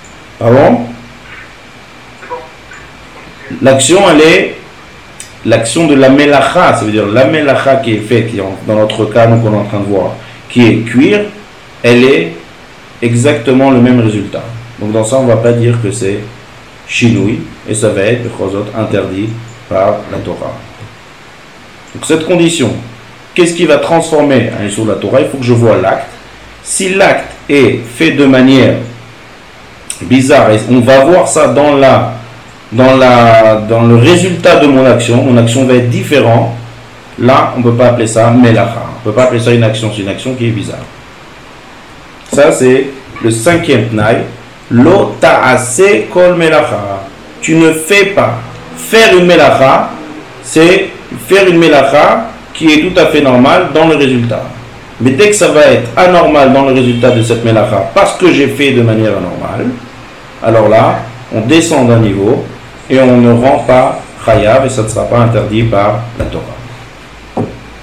L'action, elle est l'action de la melacha, ça veut dire la melacha qui est faite, qui est, dans notre cas, nous qu'on est en train de voir, qui est cuire, elle est exactement le même résultat. Donc dans ça, on ne va pas dire que c'est chinoui, et ça va être interdit par la Torah. Donc cette condition, qu'est-ce qui va transformer un issur de la Torah? Il faut que je vois l'acte. Si l'acte est fait de manière bizarre, et on va voir ça dans la Dans, la, dans le résultat de mon action, mon action va être différente. Là, on ne peut pas appeler ça melacha. On ne peut pas appeler ça une action, c'est une action qui est bizarre. Ça, c'est le cinquième tnaï. Lo ta'ase kol melacha. Tu ne fais pas. Faire une melacha, c'est faire une melacha qui est tout à fait normale dans le résultat. Mais dès que ça va être anormal dans le résultat de cette mélacha, parce que j'ai fait de manière anormale, alors là, on descend d'un niveau et on ne rend pas chayav et ça ne sera pas interdit par la Torah.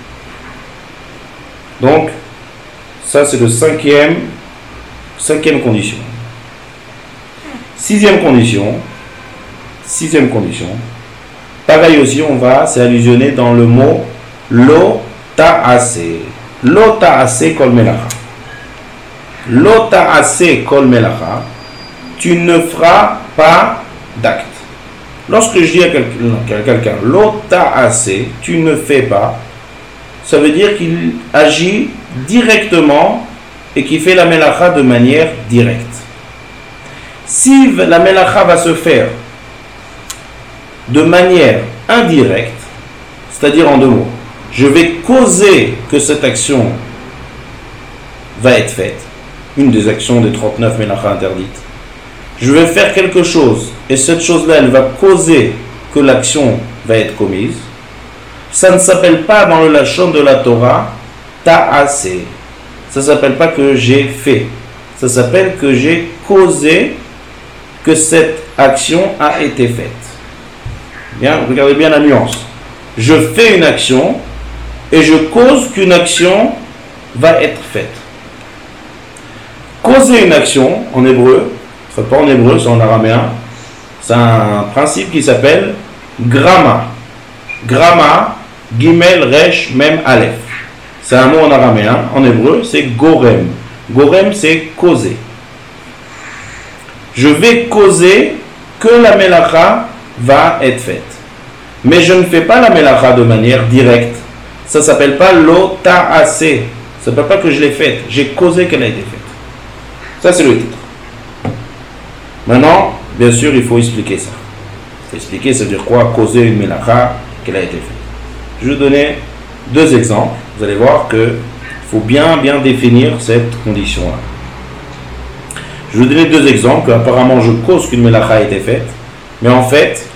Donc, ça c'est le cinquième, cinquième condition. Sixième condition, sixième condition, pareil aussi, on va s'allusionner dans le mot lo ta'ase. Lo ta'ase kol melacha. Lo ta'ase kol melacha. Tu ne feras pas d'acte. Lorsque je dis à quelqu'un lo ta'ase, tu ne fais pas, ça veut dire qu'il agit directement et qu'il fait la melacha de manière directe. Si la melacha va se faire de manière indirecte, c'est-à-dire en deux mots, je vais causer que cette action va être faite, une des actions des trente-neuf melacha interdites. Je vais faire quelque chose et cette chose-là, elle va causer que l'action va être commise. Ça ne s'appelle pas dans le lachon de la Torah ta'ase. Ça ne s'appelle pas que j'ai fait. Ça s'appelle que j'ai causé que cette action a été faite. Bien, regardez bien la nuance. Je fais une action et je cause qu'une action va être faite. Causer une action, en hébreu, ce n'est pas en hébreu, c'est en araméen, c'est un principe qui s'appelle gramma. Gramma, gimel, resh, mem, aleph. C'est un mot en araméen, en hébreu, c'est gorem. Gorem, c'est causer. Je vais causer que la melacha va être faite. Mais je ne fais pas la melacha de manière directe. Ça ne s'appelle pas lo ta'ase. Ça ne s'appelle pas que je l'ai faite. J'ai causé qu'elle a été faite. Ça, c'est le titre. Maintenant, bien sûr, il faut expliquer ça. Il faut expliquer, ça veut dire quoi, causer une melacha qu'elle a été faite. Je vais vous donner deux exemples. Vous allez voir qu'il faut bien, bien définir cette condition-là. Je vais vous donner deux exemples. Apparemment, je cause qu'une melacha a été faite. Mais en fait,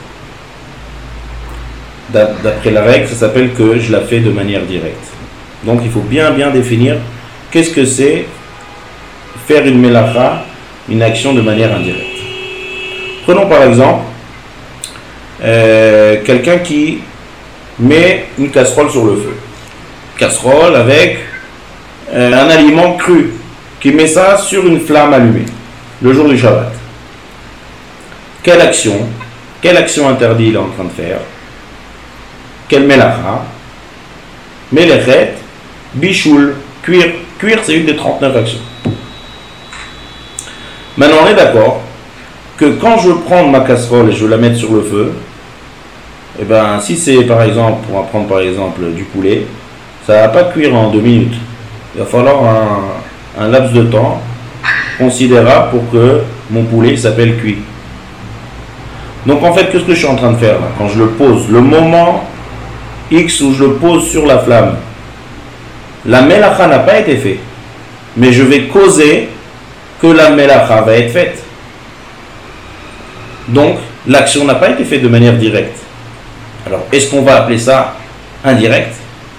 d'après la règle, ça s'appelle que je la fais de manière directe. Donc, il faut bien, bien définir qu'est-ce que c'est faire une melacha, une action de manière indirecte. Prenons par exemple euh, quelqu'un qui met une casserole sur le feu. Casserole avec euh, un aliment cru, qui met ça sur une flamme allumée, le jour du Shabbat. Quelle action, quelle action interdite il est en train de faire? Quelle melacha? Melechet, bichoul, cuire. Cuire, c'est une des trente-neuf actions. Maintenant, on est d'accord que quand je prends ma casserole et je veux la mettre sur le feu, et ben, si c'est par exemple, on va prendre par exemple du poulet, ça ne va pas cuire en deux minutes. Il va falloir un, un laps de temps considérable pour que mon poulet s'appelle cuit. Donc en fait, qu'est-ce que je suis en train de faire là, quand je le pose? Le moment X où je le pose sur la flamme, la melacha n'a pas été faite, mais je vais causer que la melacha va être faite. Donc l'action n'a pas été faite de manière directe. Alors est-ce qu'on va appeler ça indirect?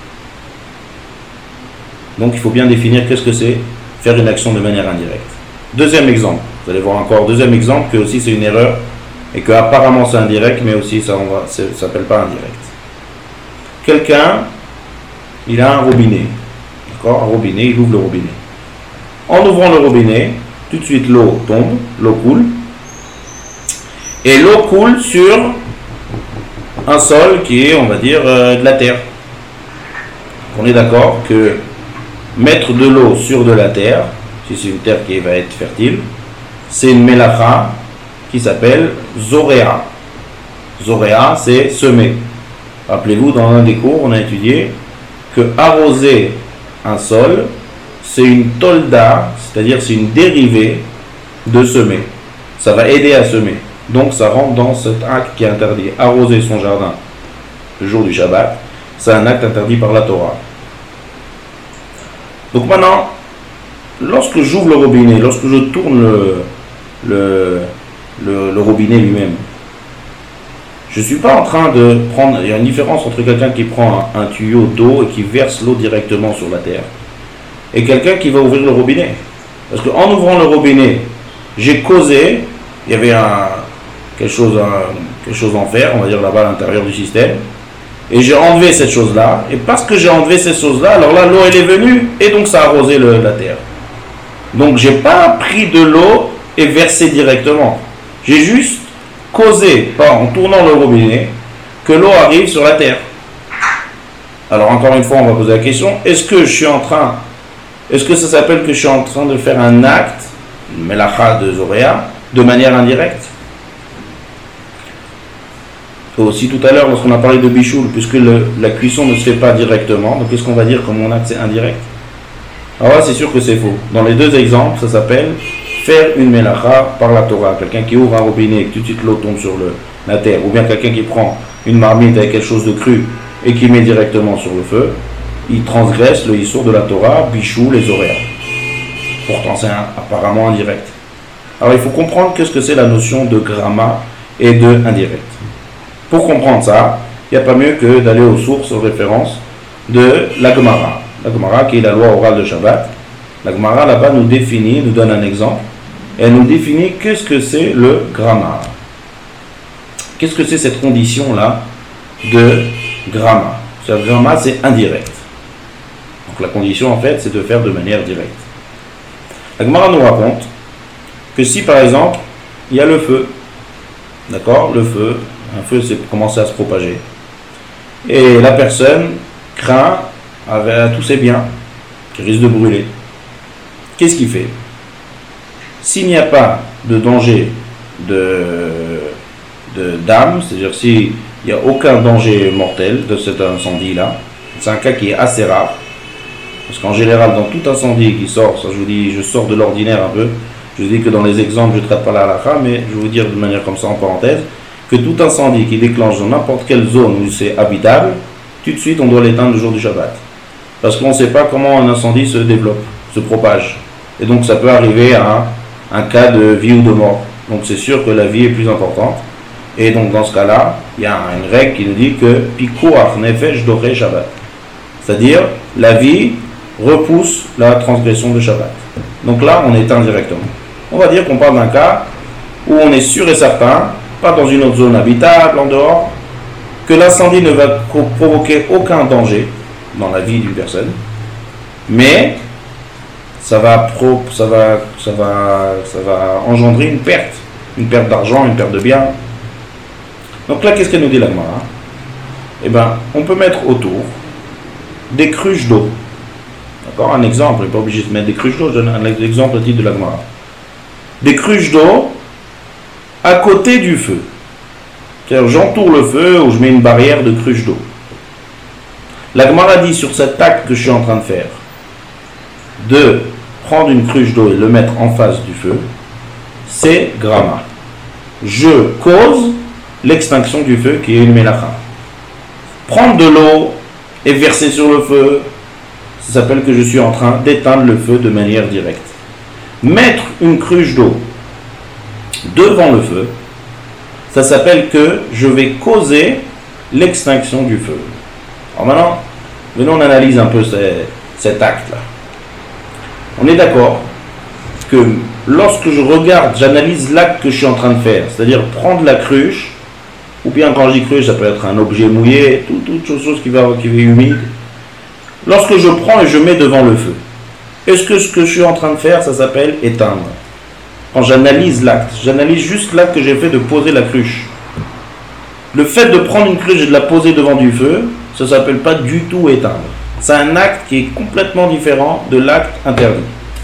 Donc il faut bien définir qu'est-ce que c'est faire une action de manière indirecte. Deuxième exemple, vous allez voir encore, deuxième exemple que aussi c'est une erreur et que apparemment c'est indirect, mais aussi ça ne s'appelle pas indirect. Quelqu'un, il a un robinet, d'accord, un robinet, il ouvre le robinet. En ouvrant le robinet, tout de suite l'eau tombe, l'eau coule, et l'eau coule sur un sol qui est, on va dire, euh, de la terre. On est d'accord que mettre de l'eau sur de la terre, si c'est une terre qui va être fertile, c'est une melacha qui s'appelle zoréa. Zoréa, c'est semer. Rappelez-vous, dans un des cours, on a étudié que arroser un sol, c'est une tolda, c'est-à-dire c'est une dérivée de semer. Ça va aider à semer. Donc ça rentre dans cet acte qui est interdit. Arroser son jardin le jour du Shabbat, c'est un acte interdit par la Torah. Donc maintenant, lorsque j'ouvre le robinet, lorsque je tourne le, le, le, le robinet lui-même, je ne suis pas en train de prendre... Il y a une différence entre quelqu'un qui prend un, un tuyau d'eau et qui verse l'eau directement sur la terre. et quelqu'un qui va ouvrir le robinet. Parce qu'en ouvrant le robinet, j'ai causé, il y avait un, quelque, chose, un, quelque chose en fer, on va dire là-bas à l'intérieur du système, et j'ai enlevé cette chose-là, et parce que j'ai enlevé cette chose-là, alors là, l'eau elle est venue, et donc ça a arrosé le, la terre. Donc j'ai pas pris de l'eau et versé directement. J'ai juste causé, pas en tournant le robinet, que l'eau arrive sur la terre. Alors encore une fois, on va poser la question, est-ce que je suis en train, est-ce que ça s'appelle que je suis en train de faire un acte, melacha de Zoréa, de manière indirecte? Et aussi tout à l'heure, lorsqu'on a parlé de bichoul, puisque le, la cuisson ne se fait pas directement, donc qu'est-ce qu'on va dire comme mon acte c'est indirect? Alors là, c'est sûr que c'est faux. Dans les deux exemples, ça s'appelle faire une melacha par la Torah. Quelqu'un qui ouvre un robinet et que tout de suite l'eau tombe sur le, la terre, ou bien quelqu'un qui prend une marmite avec quelque chose de cru et qui met directement sur le feu, il transgresse le issour de la Torah, bichou, les horaires. Pourtant, c'est un, apparemment indirect. Alors, il faut comprendre qu'est-ce que c'est la notion de gramma et de indirect. Pour comprendre ça, il n'y a pas mieux que d'aller aux sources, aux références de la Gemara. La Gemara, qui est la loi orale de Shabbat. La Gemara, là-bas, nous définit, nous donne un exemple. Elle nous définit qu'est-ce que c'est le gramma. Qu'est-ce que c'est cette condition-là de gramma? Le gramma, c'est indirect. Donc la condition, en fait, c'est de faire de manière directe. La Gemara nous raconte que si, par exemple, il y a le feu, d'accord, le feu, un feu, c'est commencer à se propager, et la personne craint avec tous ses biens, qui risque de brûler. Qu'est-ce qu'il fait? S'il n'y a pas de danger de, de d'âme, c'est-à-dire s'il n'y a aucun danger mortel de cet incendie-là, c'est un cas qui est assez rare, parce qu'en général, dans tout incendie qui sort, ça je vous dis, je sors de l'ordinaire un peu, je vous dis que dans les exemples, je ne traite pas la halakha, mais je vais vous dire de manière comme ça en parenthèse, que tout incendie qui déclenche dans n'importe quelle zone où c'est habitable, tout de suite on doit l'éteindre le jour du Shabbat. Parce qu'on ne sait pas comment un incendie se développe, se propage. Et donc ça peut arriver à un, un cas de vie ou de mort. Donc c'est sûr que la vie est plus importante. Et donc dans ce cas-là, il y a une règle qui nous dit que Pikuach nefesh doré Shabbat. C'est-à-dire la vie repousse la transgression de Shabbat. Donc là, on éteint directement. On va dire qu'on parle d'un cas où on est sûr et certain, pas dans une autre zone habitable, en dehors, que l'incendie ne va provoquer aucun danger dans la vie d'une personne, mais ça va, pro, ça va, ça va, ça va engendrer une perte, une perte d'argent, une perte de biens. Donc là, qu'est-ce qu'elle nous dit la Gemara? Eh bien, on peut mettre autour des cruches d'eau. D'accord? Un exemple, on n'est pas obligé de mettre des cruches d'eau, je donne un exemple au titre de la Gemara. Des cruches d'eau à côté du feu. C'est-à-dire, j'entoure le feu ou je mets une barrière de cruches d'eau. La Gemara dit sur cet acte que je suis en train de faire, de prendre une cruche d'eau et le mettre en face du feu, c'est gramma. Je cause l'extinction du feu qui est une melacha. Prendre de l'eau et verser sur le feu, ça s'appelle que je suis en train d'éteindre le feu de manière directe. Mettre une cruche d'eau devant le feu, ça s'appelle que je vais causer l'extinction du feu. Alors maintenant, venons on analyse un peu ces, cet acte-là. On est d'accord que lorsque je regarde, j'analyse l'acte que je suis en train de faire, c'est-à-dire prendre la cruche, ou bien quand je dis cruche, ça peut être un objet mouillé, tout, toute chose qui va, qui va humide. Lorsque je prends et je mets devant le feu, est-ce que ce que je suis en train de faire, ça s'appelle éteindre? Quand j'analyse l'acte, j'analyse juste l'acte que j'ai fait de poser la cruche. Le fait de prendre une cruche et de la poser devant du feu, ça ne s'appelle pas du tout éteindre. C'est un acte qui est complètement différent de l'acte interdit.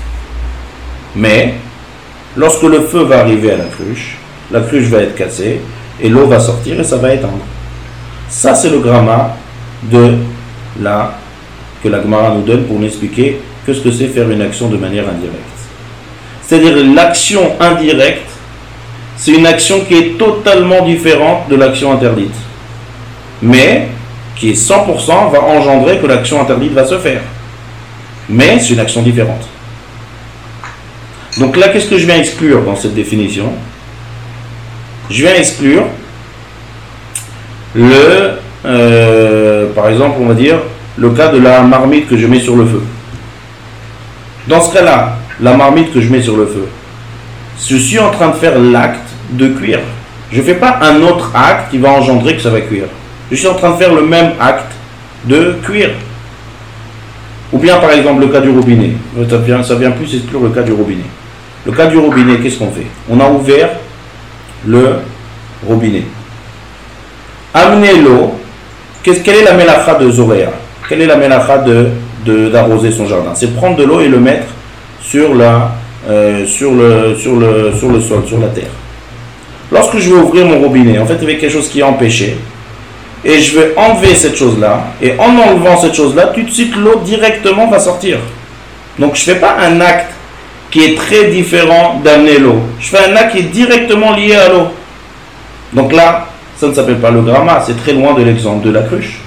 Mais, lorsque le feu va arriver à la cruche, la cruche va être cassée, et l'eau va sortir et ça va éteindre. Ça, c'est le gramma de la, que la Gemara nous donne pour nous expliquer que ce que c'est faire une action de manière indirecte. C'est-à-dire l'action indirecte, c'est une action qui est totalement différente de l'action interdite. Mais, qui est cent pour cent va engendrer que l'action interdite va se faire. Mais c'est une action différente. Donc là, qu'est-ce que je viens exclure dans cette définition? Je viens exclure le, euh, par exemple, on va dire, le cas de la marmite que je mets sur le feu. Dans ce cas-là, la marmite que je mets sur le feu, je suis en train de faire l'acte de cuire. Je ne fais pas un autre acte qui va engendrer que ça va cuire. Je suis en train de faire le même acte de cuire. Ou bien par exemple le cas du robinet. Ça vient, ça vient plus exclure le cas du robinet. Le cas du robinet, qu'est-ce qu'on fait? On a ouvert le robinet. Amener l'eau. Quelle est la mélacha de Zoréa? Quelle est la mélacha de, de, d'arroser son jardin? C'est prendre de l'eau et le mettre sur, la, euh, sur, le, sur, le, sur le sol, sur la terre. Lorsque je vais ouvrir mon robinet, en fait, il y avait quelque chose qui est empêché. Et je vais enlever cette chose-là. Et en enlevant cette chose-là, tout de suite, l'eau directement va sortir. Donc, je ne fais pas un acte qui est très différent d'amener l'eau. Je fais un acte qui est directement lié à l'eau. Donc là, ça ne s'appelle pas le gramma. C'est très loin de l'exemple de la cruche.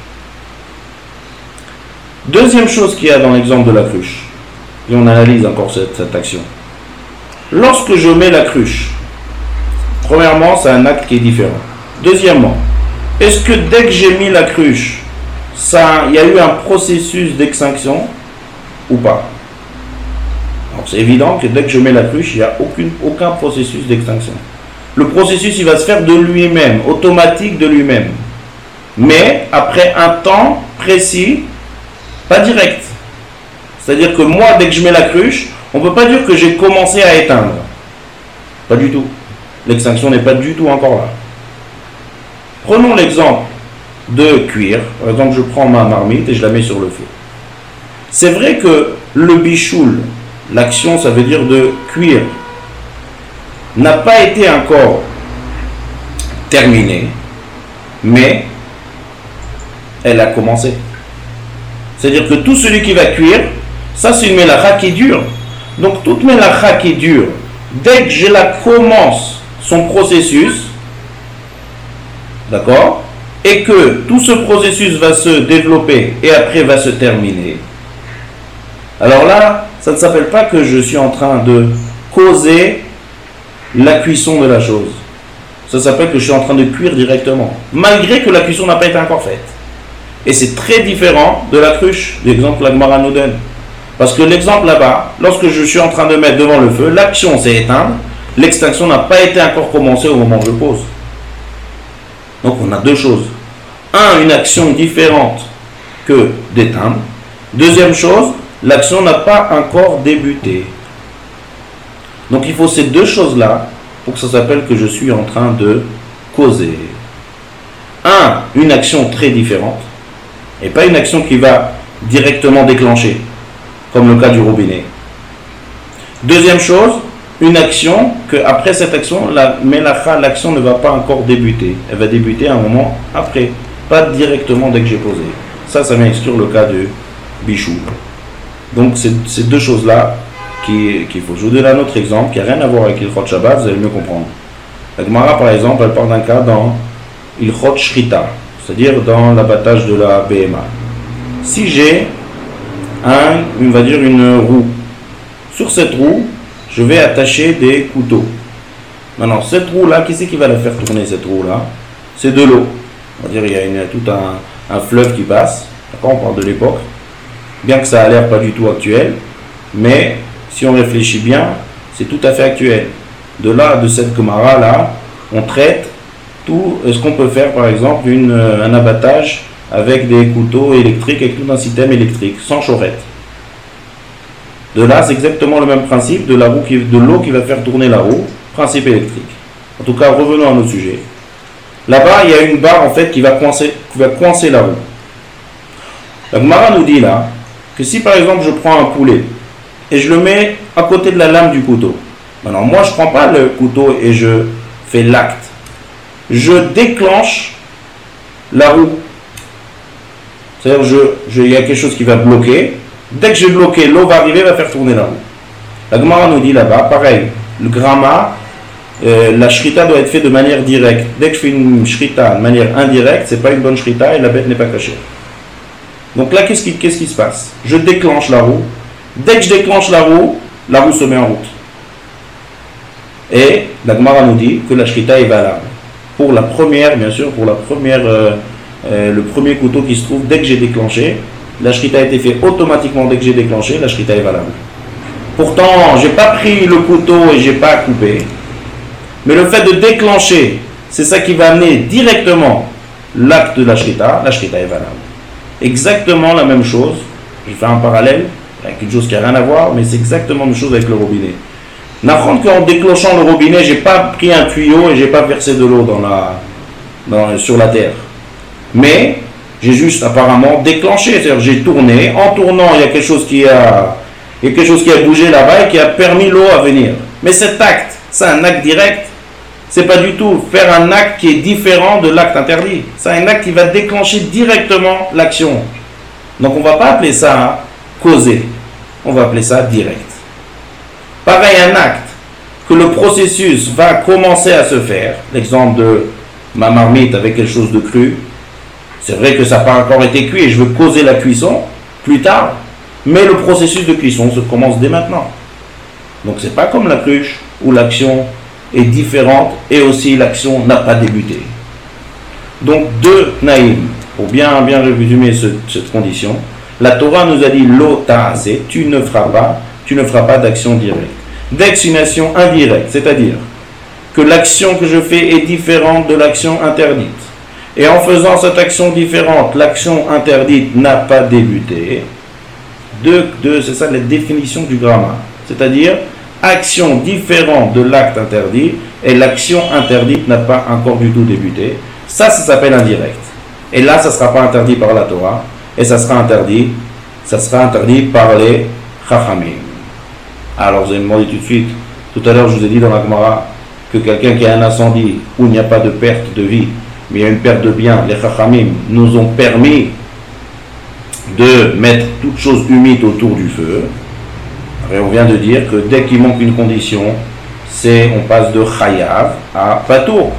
Deuxième chose qu'il y a dans l'exemple de la cruche. Et on analyse encore cette, cette action. Lorsque je mets la cruche, premièrement, c'est un acte qui est différent. Deuxièmement, est-ce que dès que j'ai mis la cruche, ça, il y a eu un processus d'extinction ou pas? Alors c'est évident que dès que je mets la cruche, il n'y a aucune, aucun processus d'extinction. Le processus, il va se faire de lui-même, automatique de lui-même. Mais après un temps précis, pas direct. C'est-à-dire que moi, dès que je mets la cruche, on ne peut pas dire que j'ai commencé à éteindre. Pas du tout. L'extinction n'est pas du tout encore là. Prenons l'exemple de cuire. Par exemple, je prends ma marmite et je la mets sur le feu. C'est vrai que le bichoul, l'action, ça veut dire de cuire, n'a pas été encore terminée, mais elle a commencé. C'est-à-dire que tout celui qui va cuire, ça c'est une mélacha qui dure. Donc toute mélacha qui dure, dès que je la commence, son processus, d'accord, et que tout ce processus va se développer et après va se terminer, alors là, ça ne s'appelle pas que je suis en train de causer la cuisson de la chose. Ça s'appelle que je suis en train de cuire directement, malgré que la cuisson n'a pas été encore faite. Et c'est très différent de la cruche, l'exemple que la Gemara nous donne. Parce que l'exemple là-bas, lorsque je suis en train de mettre devant le feu, l'action s'est éteinte, l'extinction n'a pas été encore commencée au moment où je pose. Donc on a deux choses. Un, une action différente que d'éteindre. Deuxième chose, l'action n'a pas encore débuté. Donc il faut ces deux choses-là pour que ça s'appelle que je suis en train de causer. Un, une action très différente et pas une action qui va directement déclencher, comme le cas du robinet. Deuxième chose, une action que après cette action, la mélacha, l'action ne va pas encore débuter. Elle va débuter à un moment après, pas directement dès que j'ai posé. Ça, ça vient exclure le cas du bichou. Donc c'est ces deux choses-là qu'il faut. Je vous donne un autre exemple qui n'a rien à voir avec Ilchot Shabbat, vous allez mieux comprendre. La Gemara, par exemple, elle parle d'un cas dans Ilchot Shrita, c'est-à-dire dans l'abattage de la B M A. Si j'ai un, on va dire une roue, sur cette roue, je vais attacher des couteaux. Maintenant, cette roue-là, qui c'est qui va la faire tourner, cette roue-là? C'est de l'eau. On va dire il y a une, tout un, un fleuve qui passe. D'accord, on parle de l'époque. Bien que ça a l'air pas du tout actuel, mais si on réfléchit bien, c'est tout à fait actuel. De là, de cette Gemara-là, on traite tout ce qu'on peut faire, par exemple, une, un abattage avec des couteaux électriques, avec tout un système électrique, sans chaurette. De là, c'est exactement le même principe de la roue qui, de l'eau qui va faire tourner la roue, principe électrique. En tout cas, revenons à notre sujet. Là-bas, il y a une barre en fait qui va coincer, qui va coincer la roue. La Gemara nous dit là que si par exemple je prends un poulet et je le mets à côté de la lame du couteau, maintenant moi je ne prends pas le couteau et je fais l'acte, je déclenche la roue. C'est-à-dire je, je, il y a quelque chose qui va bloquer. Dès que j'ai bloqué, l'eau va arriver, va faire tourner la roue. La Gemara nous dit là-bas, pareil, le gramma, euh, la shrita doit être faite de manière directe. Dès que je fais une shrita de manière indirecte, c'est pas une bonne shrita et la bête n'est pas cachée. Donc là, qu'est-ce qui, qu'est-ce qui se passe? Je déclenche la roue. Dès que je déclenche la roue, la roue se met en route. Et la Gemara nous dit que la shrita est valable. Pour la première, bien sûr, pour la première, euh, euh, le premier couteau qui se trouve, dès que j'ai déclenché, la shrita a été faite automatiquement dès que j'ai déclenché, la shrita est valable. Pourtant, j'ai pas pris le couteau et j'ai pas coupé. Mais le fait de déclencher, c'est ça qui va amener directement l'acte de la shrita. La shrita est valable. Exactement la même chose. Je fais un parallèle avec une chose qui n'a rien à voir, mais c'est exactement la même chose avec le robinet. N'apprendre qu'en déclenchant le robinet, j'ai pas pris un tuyau et j'ai pas versé de l'eau dans la, dans, sur la terre. Mais j'ai juste apparemment déclenché, c'est-à-dire j'ai tourné. En tournant, il y a quelque chose qui a, il y a quelque chose qui a bougé là-bas et qui a permis l'eau à venir. Mais cet acte, c'est un acte direct. C'est pas du tout faire un acte qui est différent de l'acte interdit. C'est un acte qui va déclencher directement l'action. Donc on ne va pas appeler ça causer. On va appeler ça direct. Pareil, un acte que le processus va commencer à se faire. L'exemple de ma marmite avec quelque chose de cru. C'est vrai que ça n'a pas encore été cuit et je veux causer la cuisson plus tard. Mais le processus de cuisson se commence dès maintenant. Donc c'est pas comme la cruche où l'action est différente et aussi l'action n'a pas débuté. Donc deux naïm, pour bien, bien résumer ce, cette condition, la Torah nous a dit lo ta'ase, tu ne feras pas, tu ne feras pas d'action directe. D'action indirecte, c'est-à-dire que l'action que je fais est différente de l'action interdite. Et en faisant cette action différente, l'action interdite n'a pas débuté. Deux, deux, c'est ça la définition du grammaire. C'est-à-dire action différente de l'acte interdit et l'action interdite n'a pas encore du tout débuté. Ça, ça s'appelle indirect. Et là, ça ne sera pas interdit par la Torah et ça sera interdit, ça sera interdit par les Chachamim. Alors, vous allez me demander tout de suite, tout à l'heure, je vous ai dit dans la Gemara que quelqu'un qui a un incendie où il n'y a pas de perte de vie, mais il y a une perte de biens, les Chachamim nous ont permis de mettre toute chose humide autour du feu. Et on vient de dire que dès qu'il manque une condition, c'est on passe de chayav à patour.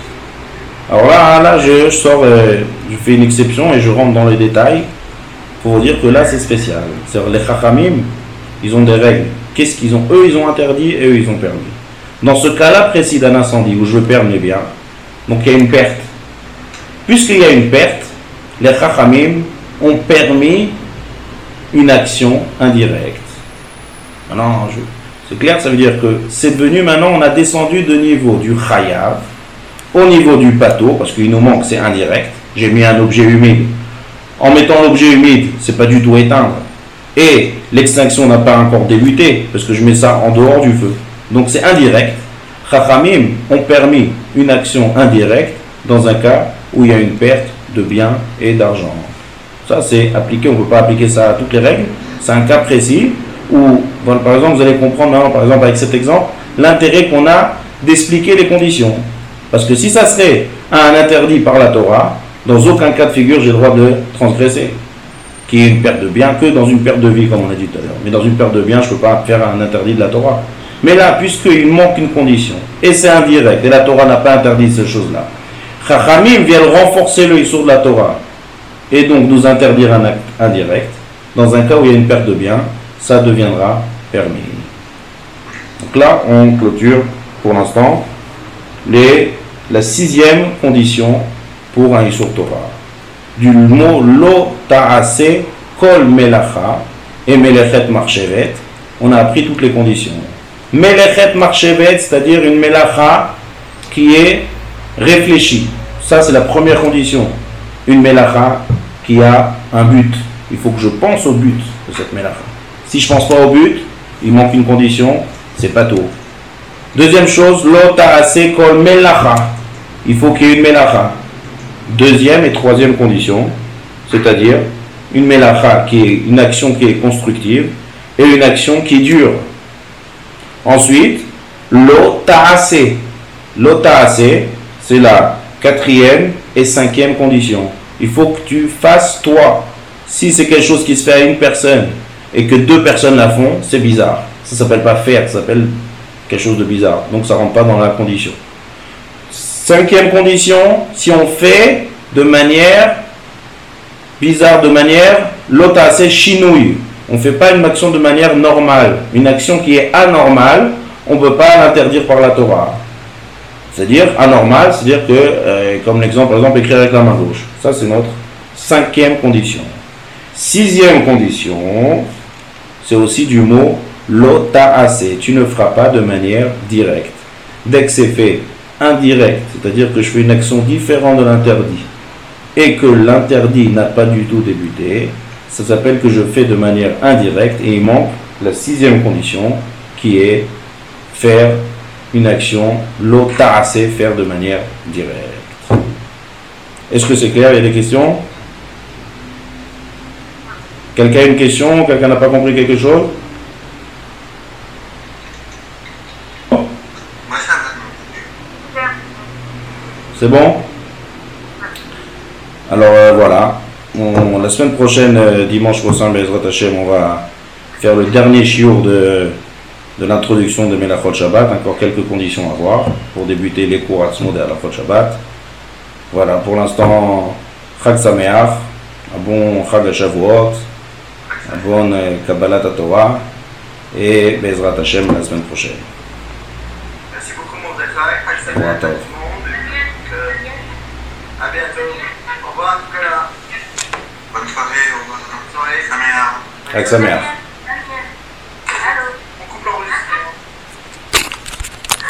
Alors là, là je, je sors, euh, je fais une exception et je rentre dans les détails pour vous dire que là c'est spécial. C'est-à-dire les chachamim, ils ont des règles. Qu'est-ce qu'ils ont? Eux, ils ont interdit et eux, ils ont permis. Dans ce cas-là précis d'un incendie où je veux perdre mes biens, donc il y a une perte. Puisqu'il y a une perte, les chachamim ont permis une action indirecte. Maintenant, je, c'est clair, ça veut dire que c'est devenu maintenant, on a descendu de niveau du chayav au niveau du pato, parce qu'il nous manque, c'est indirect. J'ai mis un objet humide. En mettant l'objet humide, c'est pas du tout éteindre. Et l'extinction n'a pas encore débuté, parce que je mets ça en dehors du feu. Donc c'est indirect. Chachamim ont permis une action indirecte dans un cas où il y a une perte de biens et d'argent. Ça, c'est appliqué, on ne peut pas appliquer ça à toutes les règles. C'est un cas précis où, bon, par exemple, vous allez comprendre maintenant, par exemple, avec cet exemple, l'intérêt qu'on a d'expliquer les conditions. Parce que si ça serait un interdit par la Torah, dans aucun cas de figure, j'ai le droit de transgresser. Qui est une perte de biens que dans une perte de vie, comme on a dit tout à l'heure. Mais dans une perte de biens, je ne peux pas faire un interdit de la Torah. Mais là, puisqu'il manque une condition, et c'est indirect, et la Torah n'a pas interdit ces choses-là, Chachamim viennent renforcer le issur de la Torah, et donc nous interdire un acte indirect. Dans un cas où il y a une perte de biens, ça deviendra permis. Donc là, on clôture pour l'instant les, la sixième condition pour un issur Torah. Du mot lo ta'ase kol melacha et melechet marchevet, on a appris toutes les conditions. Melechet marchevet, c'est-à-dire une melacha qui est réfléchie. Ça, c'est la première condition. Une melacha qui a un but. Il faut que je pense au but de cette melacha. Si je ne pense pas au but, il manque une condition, c'est pas tout. Deuxième chose, lo ta'ase kol melacha. Il faut qu'il y ait une melacha. Deuxième et troisième condition, c'est-à-dire une melacha qui est une action qui est constructive et une action qui dure. Ensuite, lo ta'ase. Lo ta'ase, c'est la quatrième et cinquième condition. Il faut que tu fasses toi. Si c'est quelque chose qui se fait à une personne et que deux personnes la font, c'est bizarre. Ça ne s'appelle pas faire, ça s'appelle quelque chose de bizarre. Donc ça ne rentre pas dans la condition. Cinquième condition, si on fait de manière bizarre, de manière lotase shinouï. On ne fait pas une action de manière normale. Une action qui est anormale, on ne peut pas l'interdire par la Torah. C'est-à-dire anormal, c'est-à-dire que, euh, comme l'exemple, par exemple, écrire avec la main gauche. Ça, c'est notre cinquième condition. Sixième condition, c'est aussi du mot lo ta'ase, tu ne feras pas de manière directe. Dès que c'est fait indirect, c'est-à-dire que je fais une action différente de l'interdit, et que l'interdit n'a pas du tout débuté, ça s'appelle que je fais de manière indirecte, et il manque la sixième condition, qui est faire une action, lo ta'ase, faire de manière directe. Est-ce que c'est clair? Il y a des questions? Quelqu'un a une question? Quelqu'un n'a pas compris quelque chose? Moi, ça va. C'est bon? Alors euh, voilà, on, la semaine prochaine, euh, dimanche prochain, Bezrat Hashem, on va faire le dernier shiur de, de l'introduction de Melachot Shabbat. Encore quelques conditions à voir pour débuter les cours Atzmod et Melachot Shabbat. Voilà, pour l'instant, Chag Sameach, un bon Chag Shavuot, un bon euh, Kabbalat Torah, et Bezrat Hashem la semaine prochaine. Merci beaucoup, Mordechai. Bon, attends. À bientôt. Au revoir, Nicolas. Bonne soirée, au revoir. Bonne soirée. Saméa. Chag Sameach.